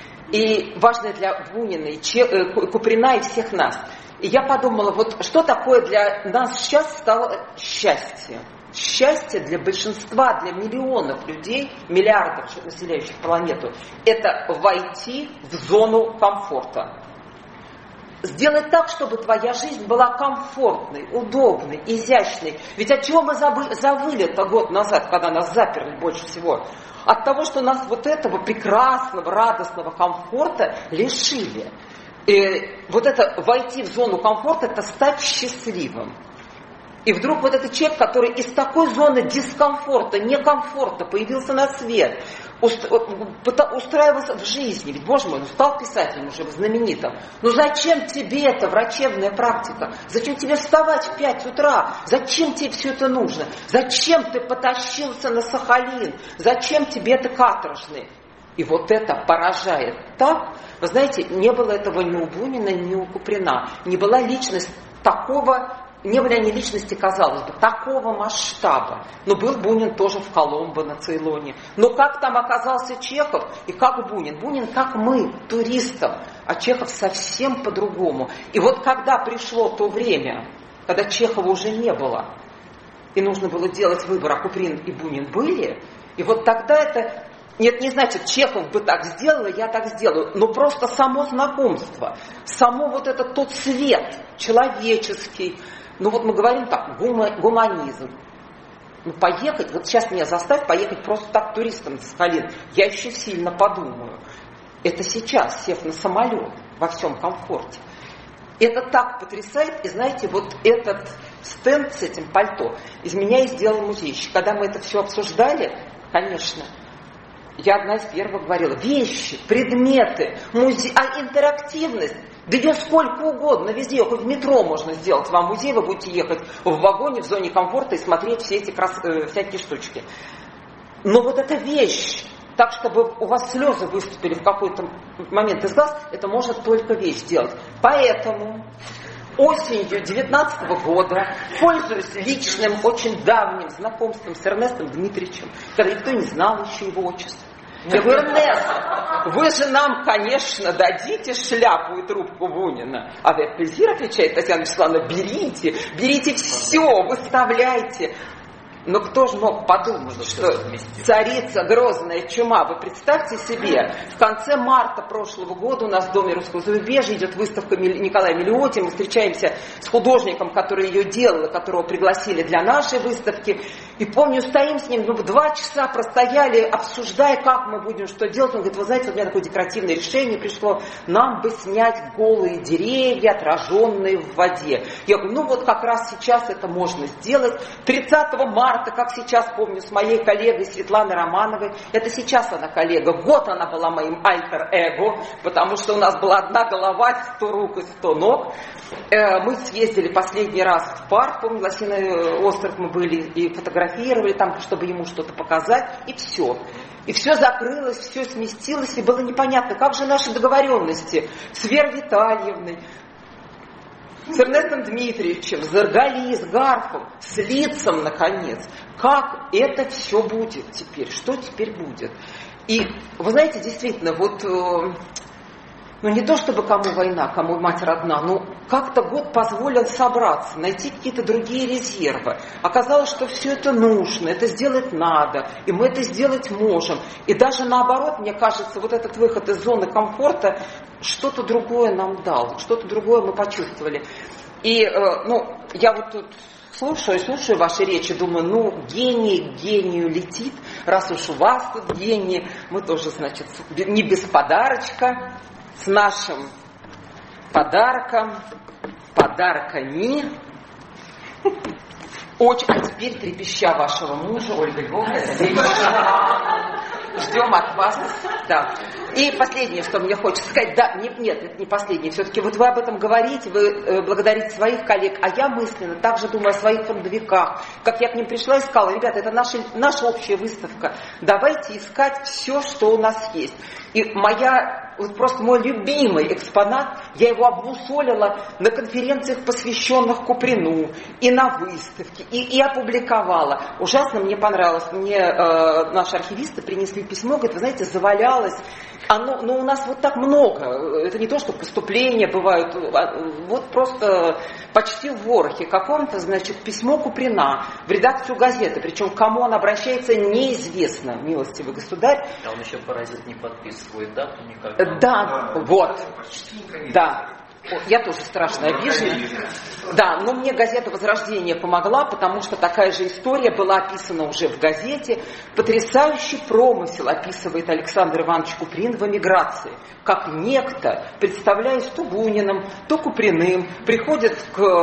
И важная для Бунина, и Че, э, Куприна, и всех нас. И я подумала, вот что такое для нас сейчас стало счастье? Счастье для большинства, для миллионов людей, миллиардов населяющих планету, это войти в зону комфорта. Сделать так, чтобы твоя жизнь была комфортной, удобной, изящной. Ведь от чего мы забыли, завыли-то год назад, когда нас заперли больше всего? От того, что нас вот этого прекрасного, радостного комфорта лишили. И вот это войти в зону комфорта, это стать счастливым. И вдруг вот этот человек, который из такой зоны дискомфорта, некомфорта появился на свет, устраивался в жизни. Ведь, боже мой, ну стал писателем уже знаменитым. Ну зачем тебе эта врачебная практика? Зачем тебе вставать в пять утра? Зачем тебе все это нужно? Зачем ты потащился на Сахалин? Зачем тебе это каторжное? И вот это поражает так. Вы знаете, не было этого ни у Бунина, ни у Куприна. Не была личность такого... Не были они личности, казалось бы, такого масштаба. Но был Бунин тоже в Коломбо, на Цейлоне. Но как там оказался Чехов и как Бунин? Бунин как мы, туристов, а Чехов совсем по-другому. И вот когда пришло то время, когда Чехова уже не было, и нужно было делать выбор, а Куприн и Бунин были, и вот тогда это... Нет, не значит, Чехов бы так сделал, я так сделаю. Но просто само знакомство, само вот этот тот цвет человеческий. Ну вот мы говорим так, гуманизм. Ну поехать, вот сейчас меня заставь поехать просто так туристом на Сахалин. Я еще сильно подумаю. Это сейчас, сев на самолет во всем комфорте. Это так потрясает. И знаете, вот этот стенд с этим пальто из меня и сделал музейщик. Когда мы это все обсуждали, конечно... Я одна из первых говорила, вещи, предметы, музей, а интерактивность, да ее сколько угодно, везде, хоть в метро можно сделать вам музей, вы будете ехать в вагоне, в зоне комфорта и смотреть все эти крас... всякие штучки. Но вот эта вещь, так, чтобы у вас слезы выступили в какой-то момент из глаз, это может только вещь сделать. Поэтому... Осенью девятнадцатого года, пользуясь личным, очень давним знакомством с Эрнестом Дмитриевичем, когда никто не знал еще его отчества. Я говорю, Эрнест, вы же нам, конечно, дадите шляпу и трубку Бунина. А вы плезир, отвечает Татьяна Вячеславовна, берите, берите все, выставляйте. Но кто же мог подумать, что царица грозная чума? Вы представьте себе, в конце марта прошлого года у нас в Доме русского зарубежья идет выставка Николая Мелиоти. Мы встречаемся с художником, который ее делал, которого пригласили для нашей выставки. И помню, стоим с ним, ну, два часа простояли, обсуждая, как мы будем, что делать. Он говорит, вы знаете, у меня такое декоративное решение пришло, нам бы снять голые деревья, отраженные в воде. Я говорю, ну вот как раз сейчас это можно сделать. тридцатого марта, как сейчас помню, с моей коллегой Светланой Романовой, это сейчас она коллега, год она была моим альтер-эго, потому что у нас была одна голова, сто рук и сто ног. Мы съездили последний раз в парк, помню, Лосиный остров мы были и фотографировали там, чтобы ему что-то показать, и все. И все закрылось, все сместилось, и было непонятно, как же наши договоренности с Верой Витальевной, с Эрнестом Дмитриевичем, с Заргали, с Гарфом, с Лицом, наконец. Как это все будет теперь? Что теперь будет? И вы знаете, действительно, вот, ну не то чтобы кому война, кому мать родна, но как-то год позволил собраться, найти какие-то другие резервы. Оказалось, что все это нужно, это сделать надо, и мы это сделать можем. И даже наоборот, мне кажется, вот этот выход из зоны комфорта что-то другое нам дал, что-то другое мы почувствовали. И, ну, я вот тут слушаю, слушаю ваши речи, думаю, ну, гений к гению летит, раз уж у вас тут гений, мы тоже, значит, не без подарочка, с нашим подарком, подарками. Очень, а теперь трепеща вашего мужа, Ольга Львовна, ждем от вас. Да. И последнее, что мне хочется сказать, да, нет, нет, это не последнее, все-таки вот вы об этом говорите, вы э, благодарите своих коллег, а я мысленно также думаю о своих фронтовиках, как я к ним пришла и сказала, ребята, это наша, наша общая выставка, давайте искать все, что у нас есть. И моя вот просто мой любимый экспонат, я его обмусолила на конференциях, посвященных Куприну, и на выставке, и, и опубликовала. Ужасно мне понравилось. Мне э, наши архивисты принесли письмо, говорят, вы знаете, завалялось. Оно, но у нас вот так много. Это не то, что поступления бывают. Вот просто почти в ворохе каком-то, значит, письмо Куприна в редакцию газеты. Причем к кому он обращается, неизвестно, милостивый государь. А он еще паразит не подписывает дату никак. Да, да, вот. Да. Я тоже страшно обижена. Да, но мне газета «Возрождение» помогла, потому что такая же история была описана уже в газете. Потрясающий промысел описывает Александр Иванович Куприн в эмиграции. Как некто, представляясь то Буниным, то Куприным, приходит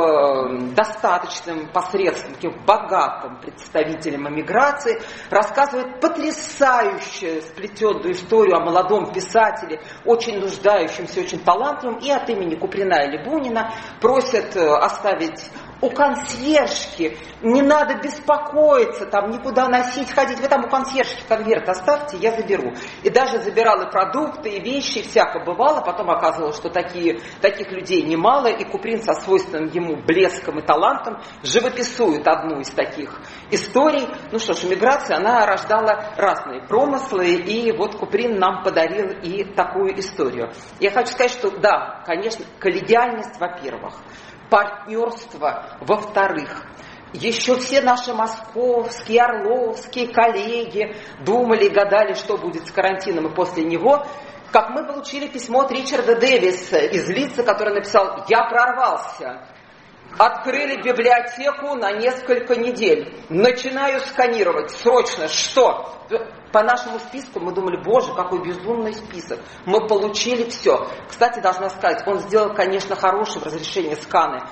к достаточным посредственным, богатым представителям эмиграции, рассказывает потрясающую сплетенную историю о молодом писателе, очень нуждающемся, очень талантливом, и от имени Куприна или Бунина просят оставить у консьержки, не надо беспокоиться, там никуда носить, ходить, вы там у консьержки конверт оставьте, я заберу. И даже забирал и продукты, и вещи, и всяко бывало, потом оказывалось, что такие, таких людей немало, и Куприн со свойственным ему блеском и талантом живописует одну из таких историй. Ну что ж, эмиграция, она рождала разные промыслы, и вот Куприн нам подарил и такую историю. Я хочу сказать, что да, конечно, коллегиальность, во-первых, партнерство, во-вторых, еще все наши московские, орловские коллеги думали и гадали, что будет с карантином и после него, как мы получили письмо от Ричарда Дэвиса из Лидса, который написал: «Я прорвался, открыли библиотеку на несколько недель, начинаю сканировать, срочно, что?» По нашему списку мы думали, боже, какой безумный список. Мы получили все. Кстати, должна сказать, он сделал, конечно, хорошее в разрешении сканы.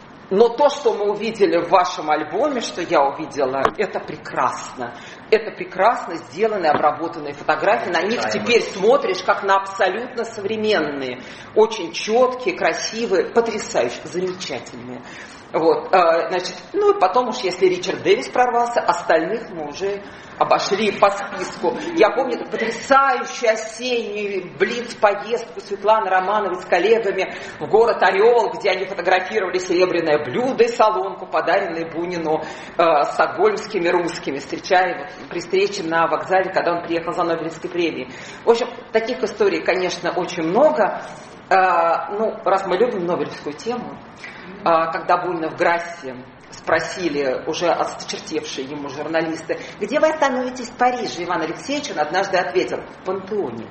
Но то, что мы увидели в вашем альбоме, что я увидела, это прекрасно. Это прекрасно сделанные, обработанные фотографии. На них теперь смотришь, как на абсолютно современные. Очень четкие, красивые, потрясающие, замечательные. Вот, значит, ну и потом уж, если Ричард Дэвис прорвался, остальных мы уже обошли по списку. Я помню потрясающую осеннюю блиц-поездку Светланы Романовой с коллегами в город Орел, где они фотографировали серебряное блюдо и солонку, подаренные Бунину э, стокгольмскими русскими, встречая его при встрече на вокзале, когда он приехал за Нобелевской премией. В общем, таких историй, конечно, очень много. Э, ну, раз мы любим Нобелевскую тему, когда Бунина в Грассе спросили уже осточертевшие ему журналисты, где вы остановитесь в Париже, Иван Алексеевич, он однажды ответил: в Пантеоне.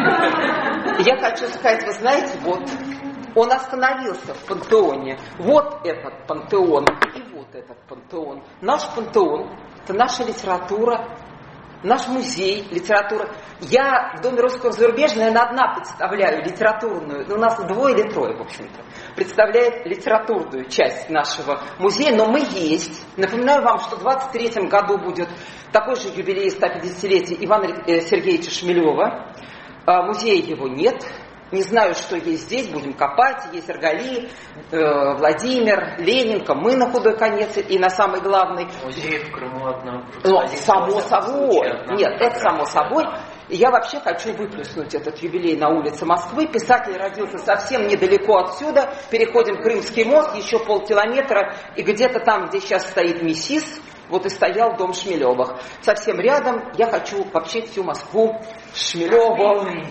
Я хочу сказать, вы знаете, вот он остановился в Пантеоне. Вот этот Пантеон и вот этот Пантеон. Наш Пантеон — это наша литература, наш музей литературы. Я в Доме русского зарубежья, наверное, одна представляю литературную, у нас двое или трое, в общем-то, представляет литературную часть нашего музея, но мы есть. Напоминаю вам, что в двадцать третьем году будет такой же юбилей сто пятидесятилетия Ивана Сергеевича Шмелева. Музея его нет. Не знаю, что есть здесь, будем копать. Есть Аргалиев, э, Владимир, Ленинка, мы на худой конец и на самый главный. Музей в Крыму одна. Но само собой. Нет, это само собой. И я вообще хочу выплеснуть этот юбилей на улице Москвы. Писатель родился совсем недалеко отсюда. Переходим Крымский мост, еще полкилометра. И где-то там, где сейчас стоит МИСИС, вот и стоял дом Шмелевых. Совсем рядом я хочу вообще всю Москву Шмелевым.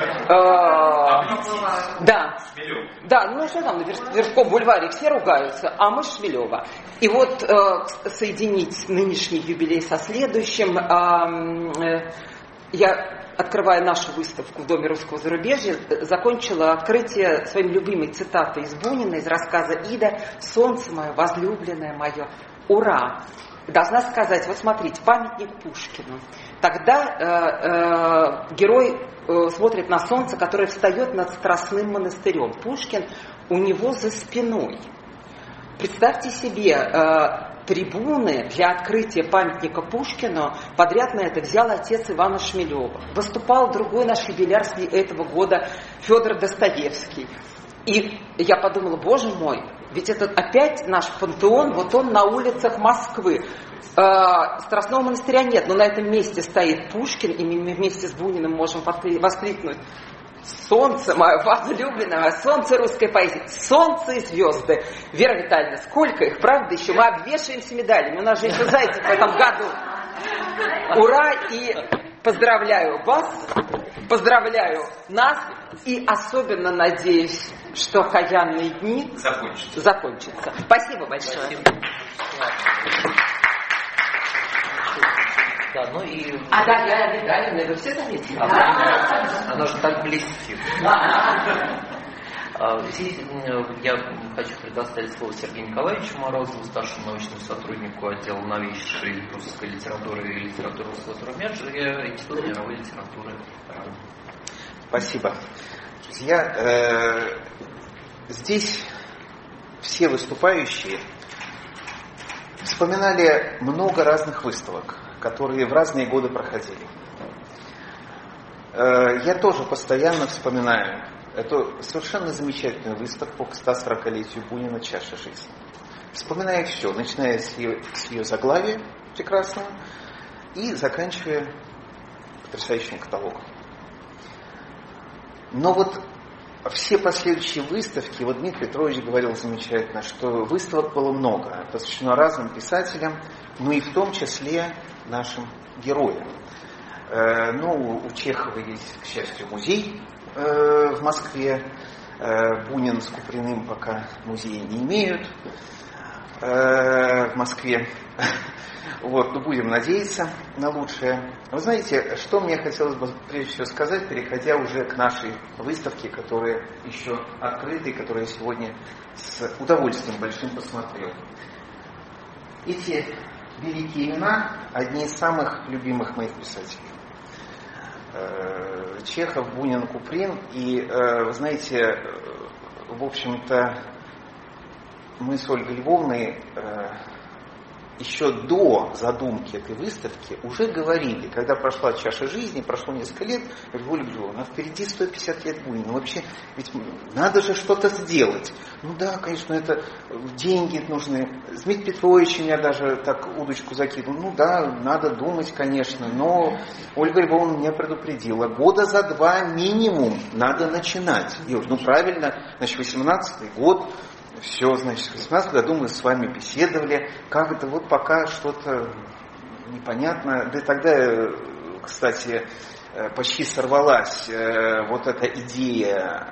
Да, да, ну что там, на Тверском бульваре все ругаются, а мы Шмелева. И вот э, соединить нынешний юбилей со следующим, э, э, я, открывая нашу выставку в Доме русского зарубежья, закончила открытие своей любимой цитатой из Бунина, из рассказа Ида: «Солнце мое, возлюбленное мое, ура!» Должна сказать, вот смотрите, памятник Пушкину. Тогда э, э, герой э, смотрит на солнце, которое встает над Страстным монастырем. Пушкин у него за спиной. Представьте себе, э, трибуны для открытия памятника Пушкину подряд на это взял отец Ивана Шмелева. Выступал другой наш юбиляр этого года Федор Достоевский. И я подумала, боже мой, ведь это опять наш пантеон, вот он на улицах Москвы. Страстного монастыря нет, но на этом месте стоит Пушкин, и мы вместе с Буниным можем воскликнуть: солнце мое возлюбленное, солнце русской поэзии, солнце и звезды. Вера Витальевна, сколько их, правда, еще мы обвешаемся медалями. У нас же еще Зайцев в этом году. Ура! И поздравляю вас, поздравляю нас и особенно надеюсь, что окаянные дни закончатся. закончатся. Спасибо большое. Спасибо. Да, ну и... А да, я медаль, вы все заметили? Она, она же так блестит. Здесь я хочу предоставить слово Сергею Николаевичу Морозову, старшему научному сотруднику отдела новейшей русской литературы и литературы русского зарубежья Института мировой литературы. Спасибо. Друзья, э, здесь все выступающие вспоминали много разных выставок, которые в разные годы проходили. Э, я тоже постоянно вспоминаю эту совершенно замечательную выставку к ста сорокалетию Бунина «Чаша жизни». Вспоминаю все, начиная с ее, с ее заглавия прекрасного и заканчивая потрясающим каталогом. Но вот все последующие выставки, вот Дмитрий Петрович говорил замечательно, что выставок было много, посвящено разным писателям, ну и в том числе нашим героям. Э, ну, у Чехова есть, к счастью, музей э, в Москве. Э, Бунин с Куприным пока музея не имеют э, в Москве. Вот, ну будем надеяться на лучшее. Вы знаете, что мне хотелось бы прежде всего сказать, переходя уже к нашей выставке, которая еще открыта и которую я сегодня с удовольствием большим посмотрел. Эти великие имена – одни из самых любимых моих писателей. Чехов, Бунин, Куприн. И, вы знаете, в общем-то, мы с Ольгой Львовной еще до задумки этой выставки уже говорили, когда прошла чаша жизни, прошло несколько лет, я говорю, Ольга Львовна, впереди сто пятьдесят лет Бунина. Ну, вообще, ведь надо же что-то сделать. Ну да, конечно, это деньги нужны. Дмитрий Петрович меня даже так удочку закинул. Ну да, надо думать, конечно, но Ольга Львовна меня предупредила. Года за два минимум надо начинать. Я говорю, ну правильно, значит, восемнадцатый год. Все, значит, в восемнадцатом году мы с вами беседовали, как-то вот пока что-то непонятно. Да и тогда, кстати, почти сорвалась вот эта идея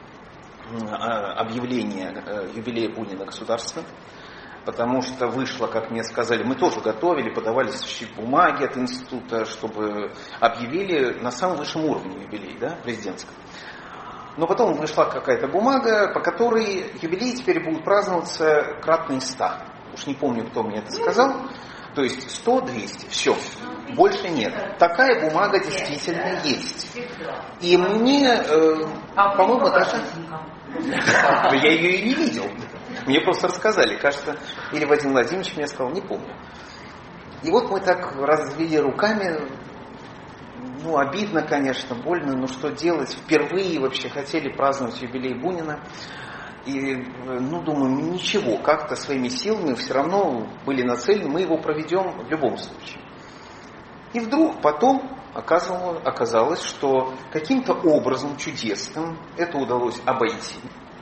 объявления юбилея Бунина государственным, потому что вышло, как мне сказали, мы тоже готовили, подавали бумаги от института, чтобы объявили на самом высшем уровне юбилей, да, президентском. Но потом вышла какая-то бумага, по которой юбилей теперь будет праздноваться кратно из ста. Уж не помню, кто мне это сказал. То есть сто, двести, все. Больше нет. Такая бумага действительно есть. И мне, э, по-моему, даже... Я ее и не видел. Мне просто рассказали. Кажется, или Вадим Владимирович мне сказал, не помню. И вот мы так развели руками. Ну, обидно, конечно, больно, но что делать? Впервые вообще хотели праздновать юбилей Бунина. И, ну, думаю, ничего, как-то своими силами все равно были нацелены, мы его проведем в любом случае. И вдруг потом оказалось, оказалось, что каким-то образом чудесным это удалось обойти.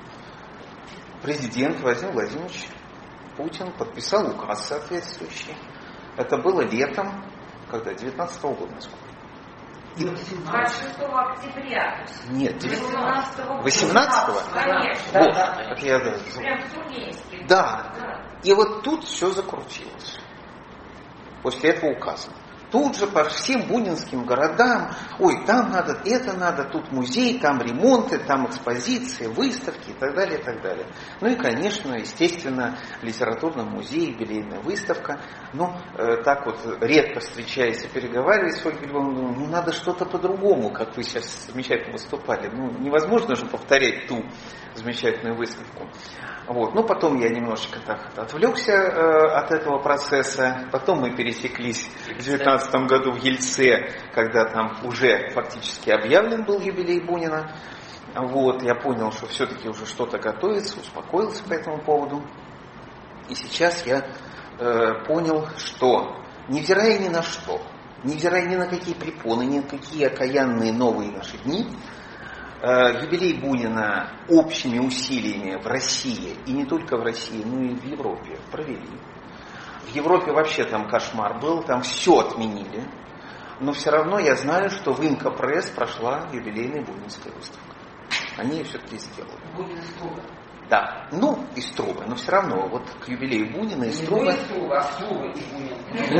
Президент Владимир Владимирович Путин подписал указ соответствующий. Это было летом, когда, девятнадцатого года, насколько. двадцать шестого октября. Нет, восемнадцатого? Конечно. Вот, Да, да. это я, да. Прям в Тургеневске. Да. да. И вот тут все закрутилось. После этого указа. Тут же по всем бунинским городам, ой, там надо, это надо, тут музей, там ремонты, там экспозиции, выставки и так далее, и так далее. Ну и, конечно, естественно, в литературном музее юбилейная выставка. Ну, э, так вот, редко встречаясь и переговариваясь с Ольгой Львовной, ну, надо что-то по-другому, как вы сейчас замечательно выступали. Ну, невозможно же повторять ту замечательную выставку. Вот. Ну, потом я немножечко так отвлекся э, от этого процесса. Потом мы пересеклись в девятнадцатом году в Ельце, когда там уже фактически объявлен был юбилей Бунина. Вот. Я понял, что все-таки уже что-то готовится, успокоился по этому поводу. И сейчас я э, понял, что, невзирая ни на что, невзирая ни на какие препоны, ни на какие окаянные новые наши дни, Юбилей Бунина общими усилиями в России, и не только в России, но и в Европе провели. В Европе вообще там кошмар был, там все отменили. Но все равно я знаю, что в Инка-пресс прошла юбилейная бунинская выставка. Они ее все-таки сделали. Бунин из Трубы. Да, ну, из Трубы, но все равно, вот к юбилею Бунина из Трубы... Не из Трубы, а с Трубы и Бунин.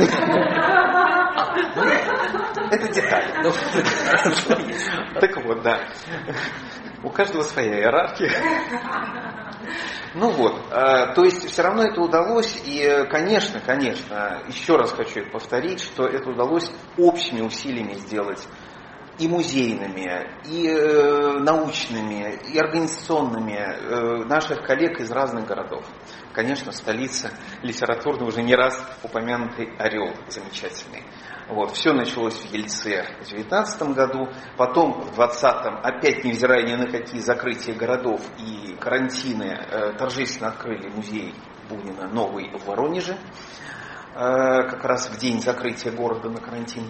Это деталь. Так вот, да. У каждого своя иерархия. Ну вот, то есть все равно это удалось, и, конечно, конечно, еще раз хочу повторить, что это удалось общими усилиями сделать и музейными, и э, научными, и организационными э, наших коллег из разных городов. Конечно, столица литературной, уже не раз упомянутый Орел замечательный. Вот, все началось в Ельце в девятнадцатом году, потом в двадцатом, опять невзирая ни на какие закрытия городов и карантины, э, торжественно открыли музей Бунина новый в Воронеже, э, как раз в день закрытия города на карантин.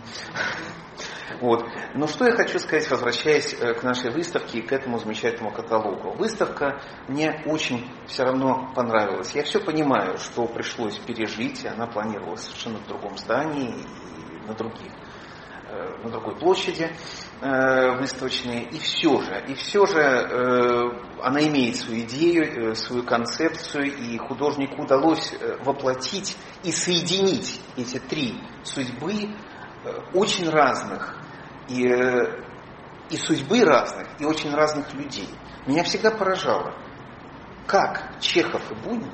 Вот. Но что я хочу сказать, возвращаясь к нашей выставке и к этому замечательному каталогу. Выставка мне очень все равно понравилась. Я все понимаю, что пришлось пережить, и она планировалась совершенно в другом здании и на, других, на другой площади выставочной. И все же, и все же она имеет свою идею, свою концепцию, и художнику удалось воплотить и соединить эти три судьбы очень разных, и, и судьбы разных, и очень разных людей. Меня всегда поражало, как Чехов и Бунин,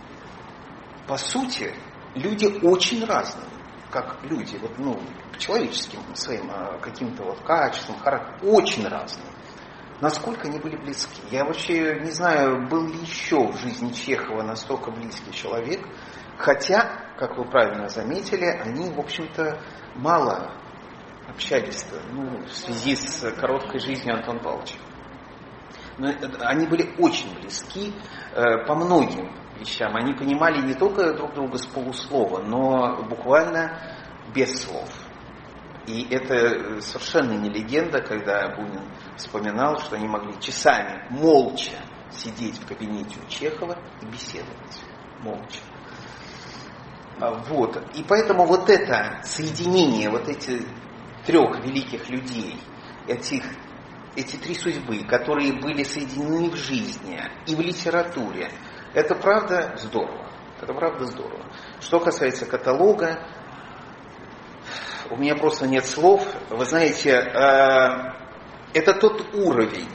по сути, люди очень разные, как люди, вот, ну, к человеческим своим каким-то вот качествам, характерам, очень разные. Насколько они были близки? Я вообще не знаю, был ли еще в жизни Чехова настолько близкий человек, хотя, как вы правильно заметили, они, в общем-то, мало общались, ну, в связи с короткой жизнью Антона Павловича. Но они были очень близки э, по многим вещам. Они понимали не только друг друга с полуслова, но буквально без слов. И это совершенно не легенда, когда Бунин вспоминал, что они могли часами молча сидеть в кабинете у Чехова и беседовать. Молча. Вот. И поэтому вот это соединение, вот этих трех великих людей, этих, эти три судьбы, которые были соединены в жизни и в литературе, это правда здорово. Это правда здорово. Что касается каталога, у меня просто нет слов. Вы знаете, это тот уровень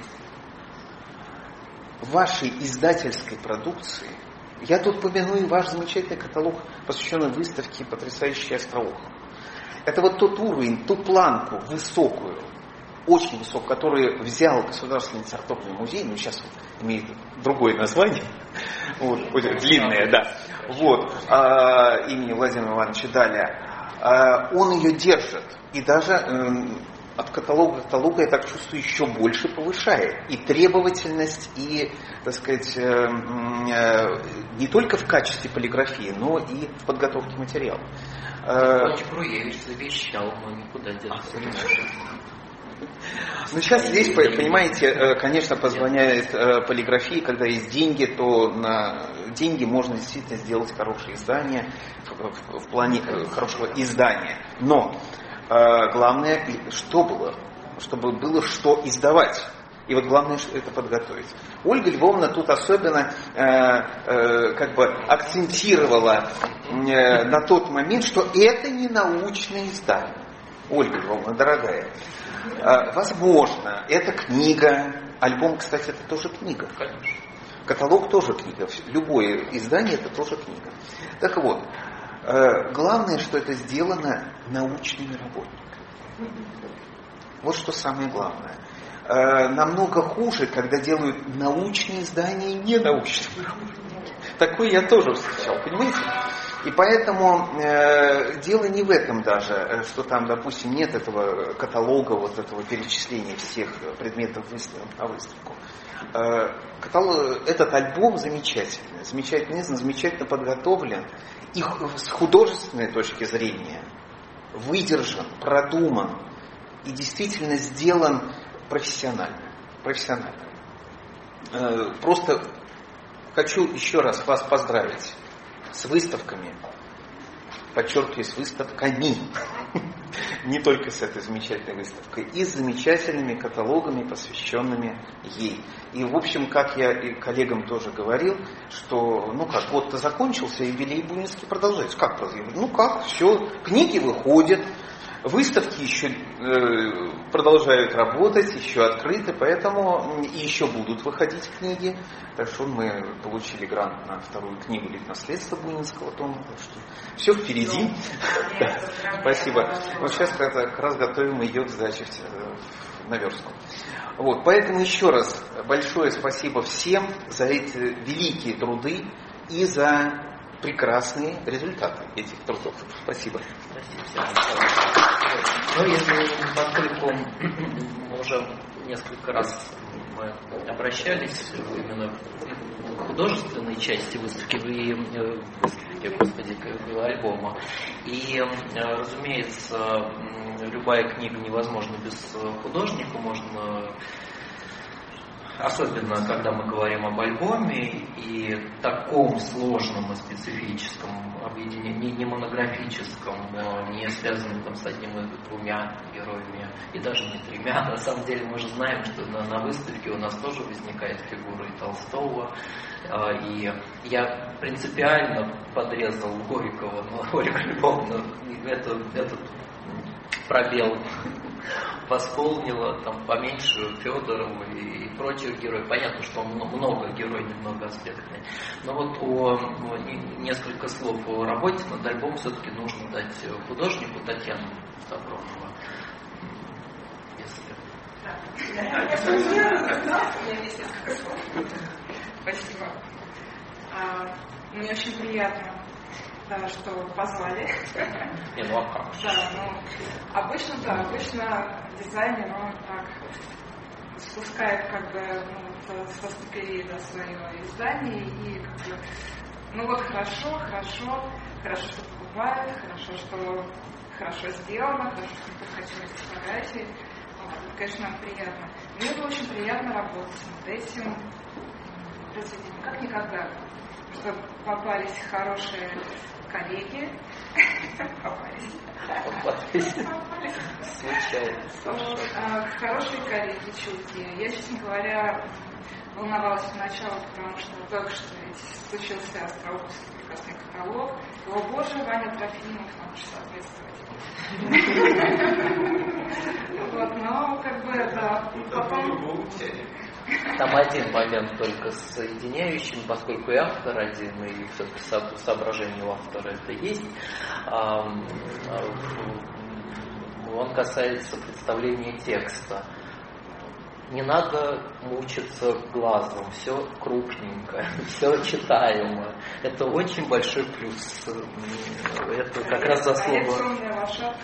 вашей издательской продукции. Я тут помяну и ваш замечательный каталог, посвященный выставке «Потрясающий остроух». Это вот тот уровень, ту планку высокую, очень высокую, которую взял Государственный литературный музей, ну сейчас он имеет другое название, вот, длинное, да, вот, а, имени Владимира Ивановича Даля, а, он ее держит, и даже э, от каталога к каталогу, я так чувствую, еще больше повышает и требовательность, и, так сказать, э, э, не только в качестве полиграфии, но и в подготовке материала. Чекруевич завещал, но никуда деться не может. Ну, сейчас здесь, понимаете, конечно, позволяет полиграфии, когда есть деньги, то на деньги можно действительно сделать хорошее издание, в, в плане хорошего издания. Но главное, что было? Чтобы было что издавать. И вот главное, что это подготовить. Ольга Львовна тут особенно э, э, как бы акцентировала э, на тот момент, что это не научное издание. Ольга Львовна, дорогая, э, возможно, это книга, альбом, кстати, это тоже книга. Конечно. Каталог тоже книга. Любое издание это тоже книга. Так вот, э, главное, что это сделано научными работниками. Вот что самое главное. Намного хуже, когда делают научные издания и не научные работники. Такое я тоже встречал, понимаете? И поэтому э, дело не в этом даже, что там, допустим, нет этого каталога, вот этого перечисления всех предметов на выставку. Э, каталог, этот альбом замечательный, замечательно издан, замечательно подготовлен. И с художественной точки зрения выдержан, продуман и действительно сделан профессионально. профессионально. Просто хочу еще раз вас поздравить с выставками, подчеркиваю, с выставками, не только с этой замечательной выставкой, и с замечательными каталогами, посвященными ей. И, в общем, как я и коллегам тоже говорил, что, ну как, год-то закончился, и юбилей Бунинский продолжается. Как продолжается? Ну как, все, книги выходят, выставки еще э, продолжают работать, еще открыты, поэтому и еще будут выходить книги. Так что мы получили грант на вторую книгу «Лик наследства» Бунинского тома. Так что все впереди. Спасибо. Вот сейчас как раз готовим ее к сдаче в наверстку. Вот, поэтому еще раз большое спасибо всем за эти великие труды и за прекрасные результаты этих трудов. Спасибо. Спасибо. Ну, если поскольку уже несколько раз мы обращались именно к художественной части выставки, и, выставки, господи, альбома, и, разумеется, любая книга невозможна без художника, можно, особенно когда мы говорим об альбоме и таком сложном и специфическом объединении, не монографическом, не связанном там с одним или двумя героями, и даже не тремя. На самом деле мы же знаем, что на, на выставке у нас тоже возникает фигура и Толстого, и я принципиально подрезал Горького, но Горько Львовна это, этот пробел восполнила, там поменьше Федорова и прочих героев. Понятно, что он много героев, немного аспектный. Но вот о, о, несколько слов о работе над альбомом все-таки нужно дать художнику Татьяну Сапронова. Если... Спасибо. Мне очень приятно, да, что позвали. Не, ну а как? Да, ну, обычно, да, обычно дизайнер, он так спускает как бы ну, со ступеней до свое издание и как бы, ну вот хорошо, хорошо, хорошо, что покупают, хорошо, что хорошо сделано, хорошо, что хочу фотографии. Вот, конечно, нам приятно. Мне было очень приятно работать над этим произведением, как никогда. Что попались хорошие коллеги. Попались. Попались. Случайно. Хорошие коллеги, чуткие. Я, честно говоря, волновалась поначалу, потому что только что ведь случился Остроуховский прекрасный каталог. О боже, Ваня Трофимов нам же соответствовать. Вот, но как бы, да, потом... Там один момент только соединяющим, поскольку и автор один, и все-таки соображение у автора это есть. Он касается представления текста. Не надо мучиться глазом, все крупненько, все читаемо. Это очень большой плюс. Это как раз заслуга.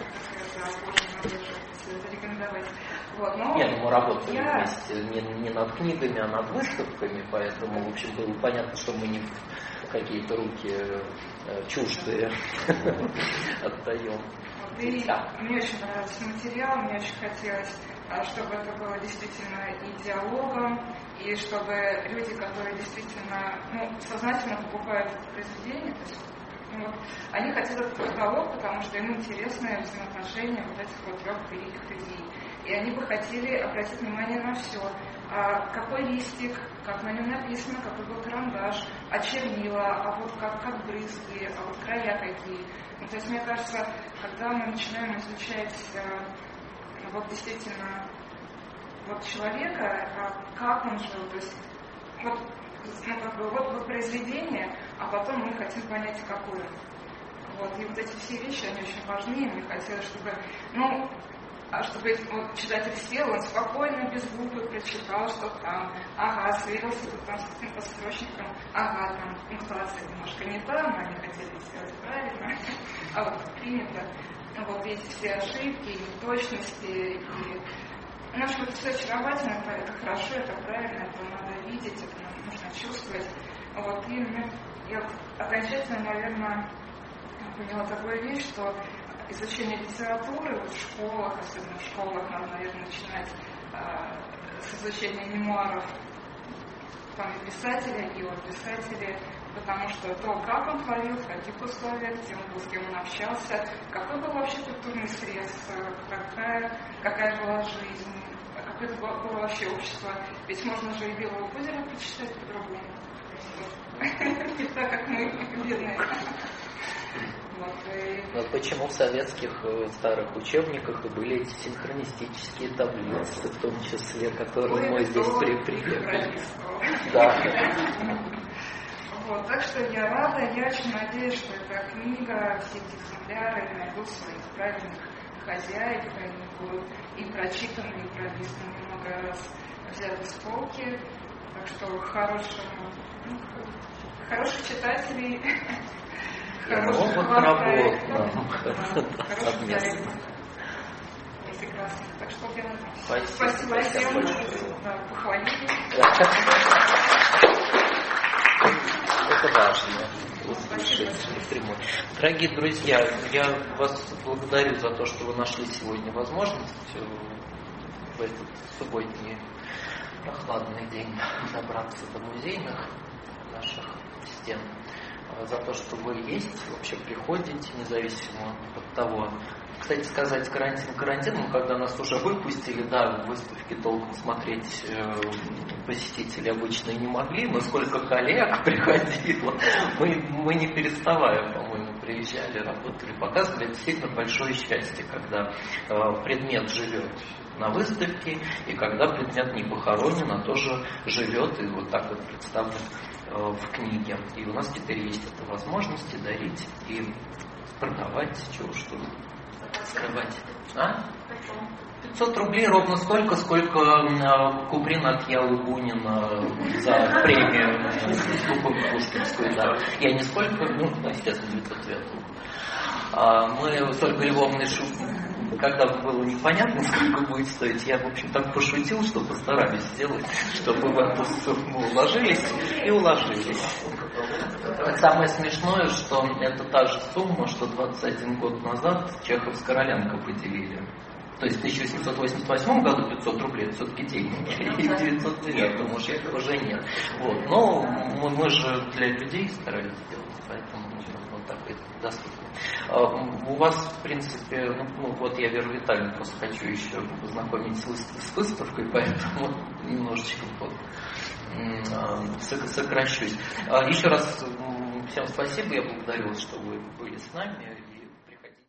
Вот, но Нет, ну мы работали я... вместе не, не над книгами, а над выставками, поэтому, в общем, было понятно, что мы не в какие-то руки э, чуждые отдаем. Вот, и мне очень понравился материал, мне очень хотелось, чтобы это было действительно и диалогом, и чтобы люди, которые действительно ну, сознательно покупают это произведение, то есть, ну, вот, они хотят этот каталог, потому что им интересны взаимоотношения вот этих вот трех великих людей. И они бы хотели обратить внимание на все. А какой листик, как на нем написано, какой был карандаш, а чернила, а вот как, как брызги, а вот края какие. Ну, то есть, мне кажется, когда мы начинаем изучать э, вот действительно вот человека, а как он жил, то есть вот, ну, как бы, вот, вот произведение, а потом мы хотим понять, какое. Вот, и вот эти все вещи, они очень важны, и мне хотелось, чтобы, ну, а чтобы вот, читатель сел, он спокойно, без буквы прочитал, что там, ага, сверился там с каким-то строчником, ага, там пунктуация немножко не там, они хотели сделать правильно, а вот принято. Ну, вот эти все ошибки, неточности, и, ну, что это все очаровательно, это, это хорошо, это правильно, это надо видеть, это нужно чувствовать. Вот, и ну, я окончательно, наверное, поняла такую вещь, что изучение литературы вот в школах, особенно в школах, надо, наверное, начинать э, с изучением мемуаров там, и писателя, и от писателя, потому что то, как он творил, в каких условиях, тем, с кем он общался, какой был вообще культурный срез, какая, какая была жизнь, какое это было, было вообще общество. Ведь можно же и Белого озера прочитать по-другому. Не так, как мы, бедные. Вот, и... Но почему в советских старых учебниках и были эти синхронистические таблицы, в том числе, которые мы здесь прикрепили? Да. Вот, так что я рада, я очень надеюсь, что эта книга, все эти экземпляры найдут своих правильных хозяев, и они будут и прочитаны, и пролистаны много раз, взяты с полки. Так что хорошим, ну, хороших читателей, хороших вам проектов, прекрасно. Так что я надеюсь. Спасибо всем, что похвалили. Это важно. Услышать. Дорогие друзья, я вас благодарю за то, что вы нашли сегодня возможность в этот субботний прохладный день добраться до музейных наших стен. За то, что вы есть, вообще приходите, независимо от того. Кстати сказать, карантин карантином, когда нас уже выпустили, да, выставки толком смотреть э, посетители обычно и не могли, но сколько коллег приходило, мы, мы не переставая, по-моему, приезжали, работали, показывали. Это действительно большое счастье, когда э, предмет живет на выставке, и когда предмет не похоронен, а тоже живет и вот так вот представлен э, в книге. И у нас теперь есть эта возможность дарить и продавать, чего что скрывать. А? пятьсот рублей ровно столько, сколько э, Куприн отъел у Бунина за премию э, Пушкинскую. Да. Я не сколько, ну, естественно, девятьсот девятого. А мы с Ольгой Львовной шутим. Когда было непонятно, сколько будет стоить, я, в общем, так пошутил, что постарались сделать, чтобы в эту сумму уложились, и уложились. Самое смешное, что это та же сумма, что двадцать один год назад Чехов с Короленко поделили. То есть в тысяча восемьсот восемьдесят восьмом году пятьсот рублей это все-таки деньги, и в девятьсот девятом уже их уже нет. Вот. Но мы, мы же для людей старались сделать, поэтому вот так и доступно. У вас, в принципе, ну, ну вот я Веру Витальевну просто хочу еще познакомить с, выстав, с выставкой, поэтому немножечко вот, сокращусь. Еще раз всем спасибо, я благодарю вас, что вы были с нами.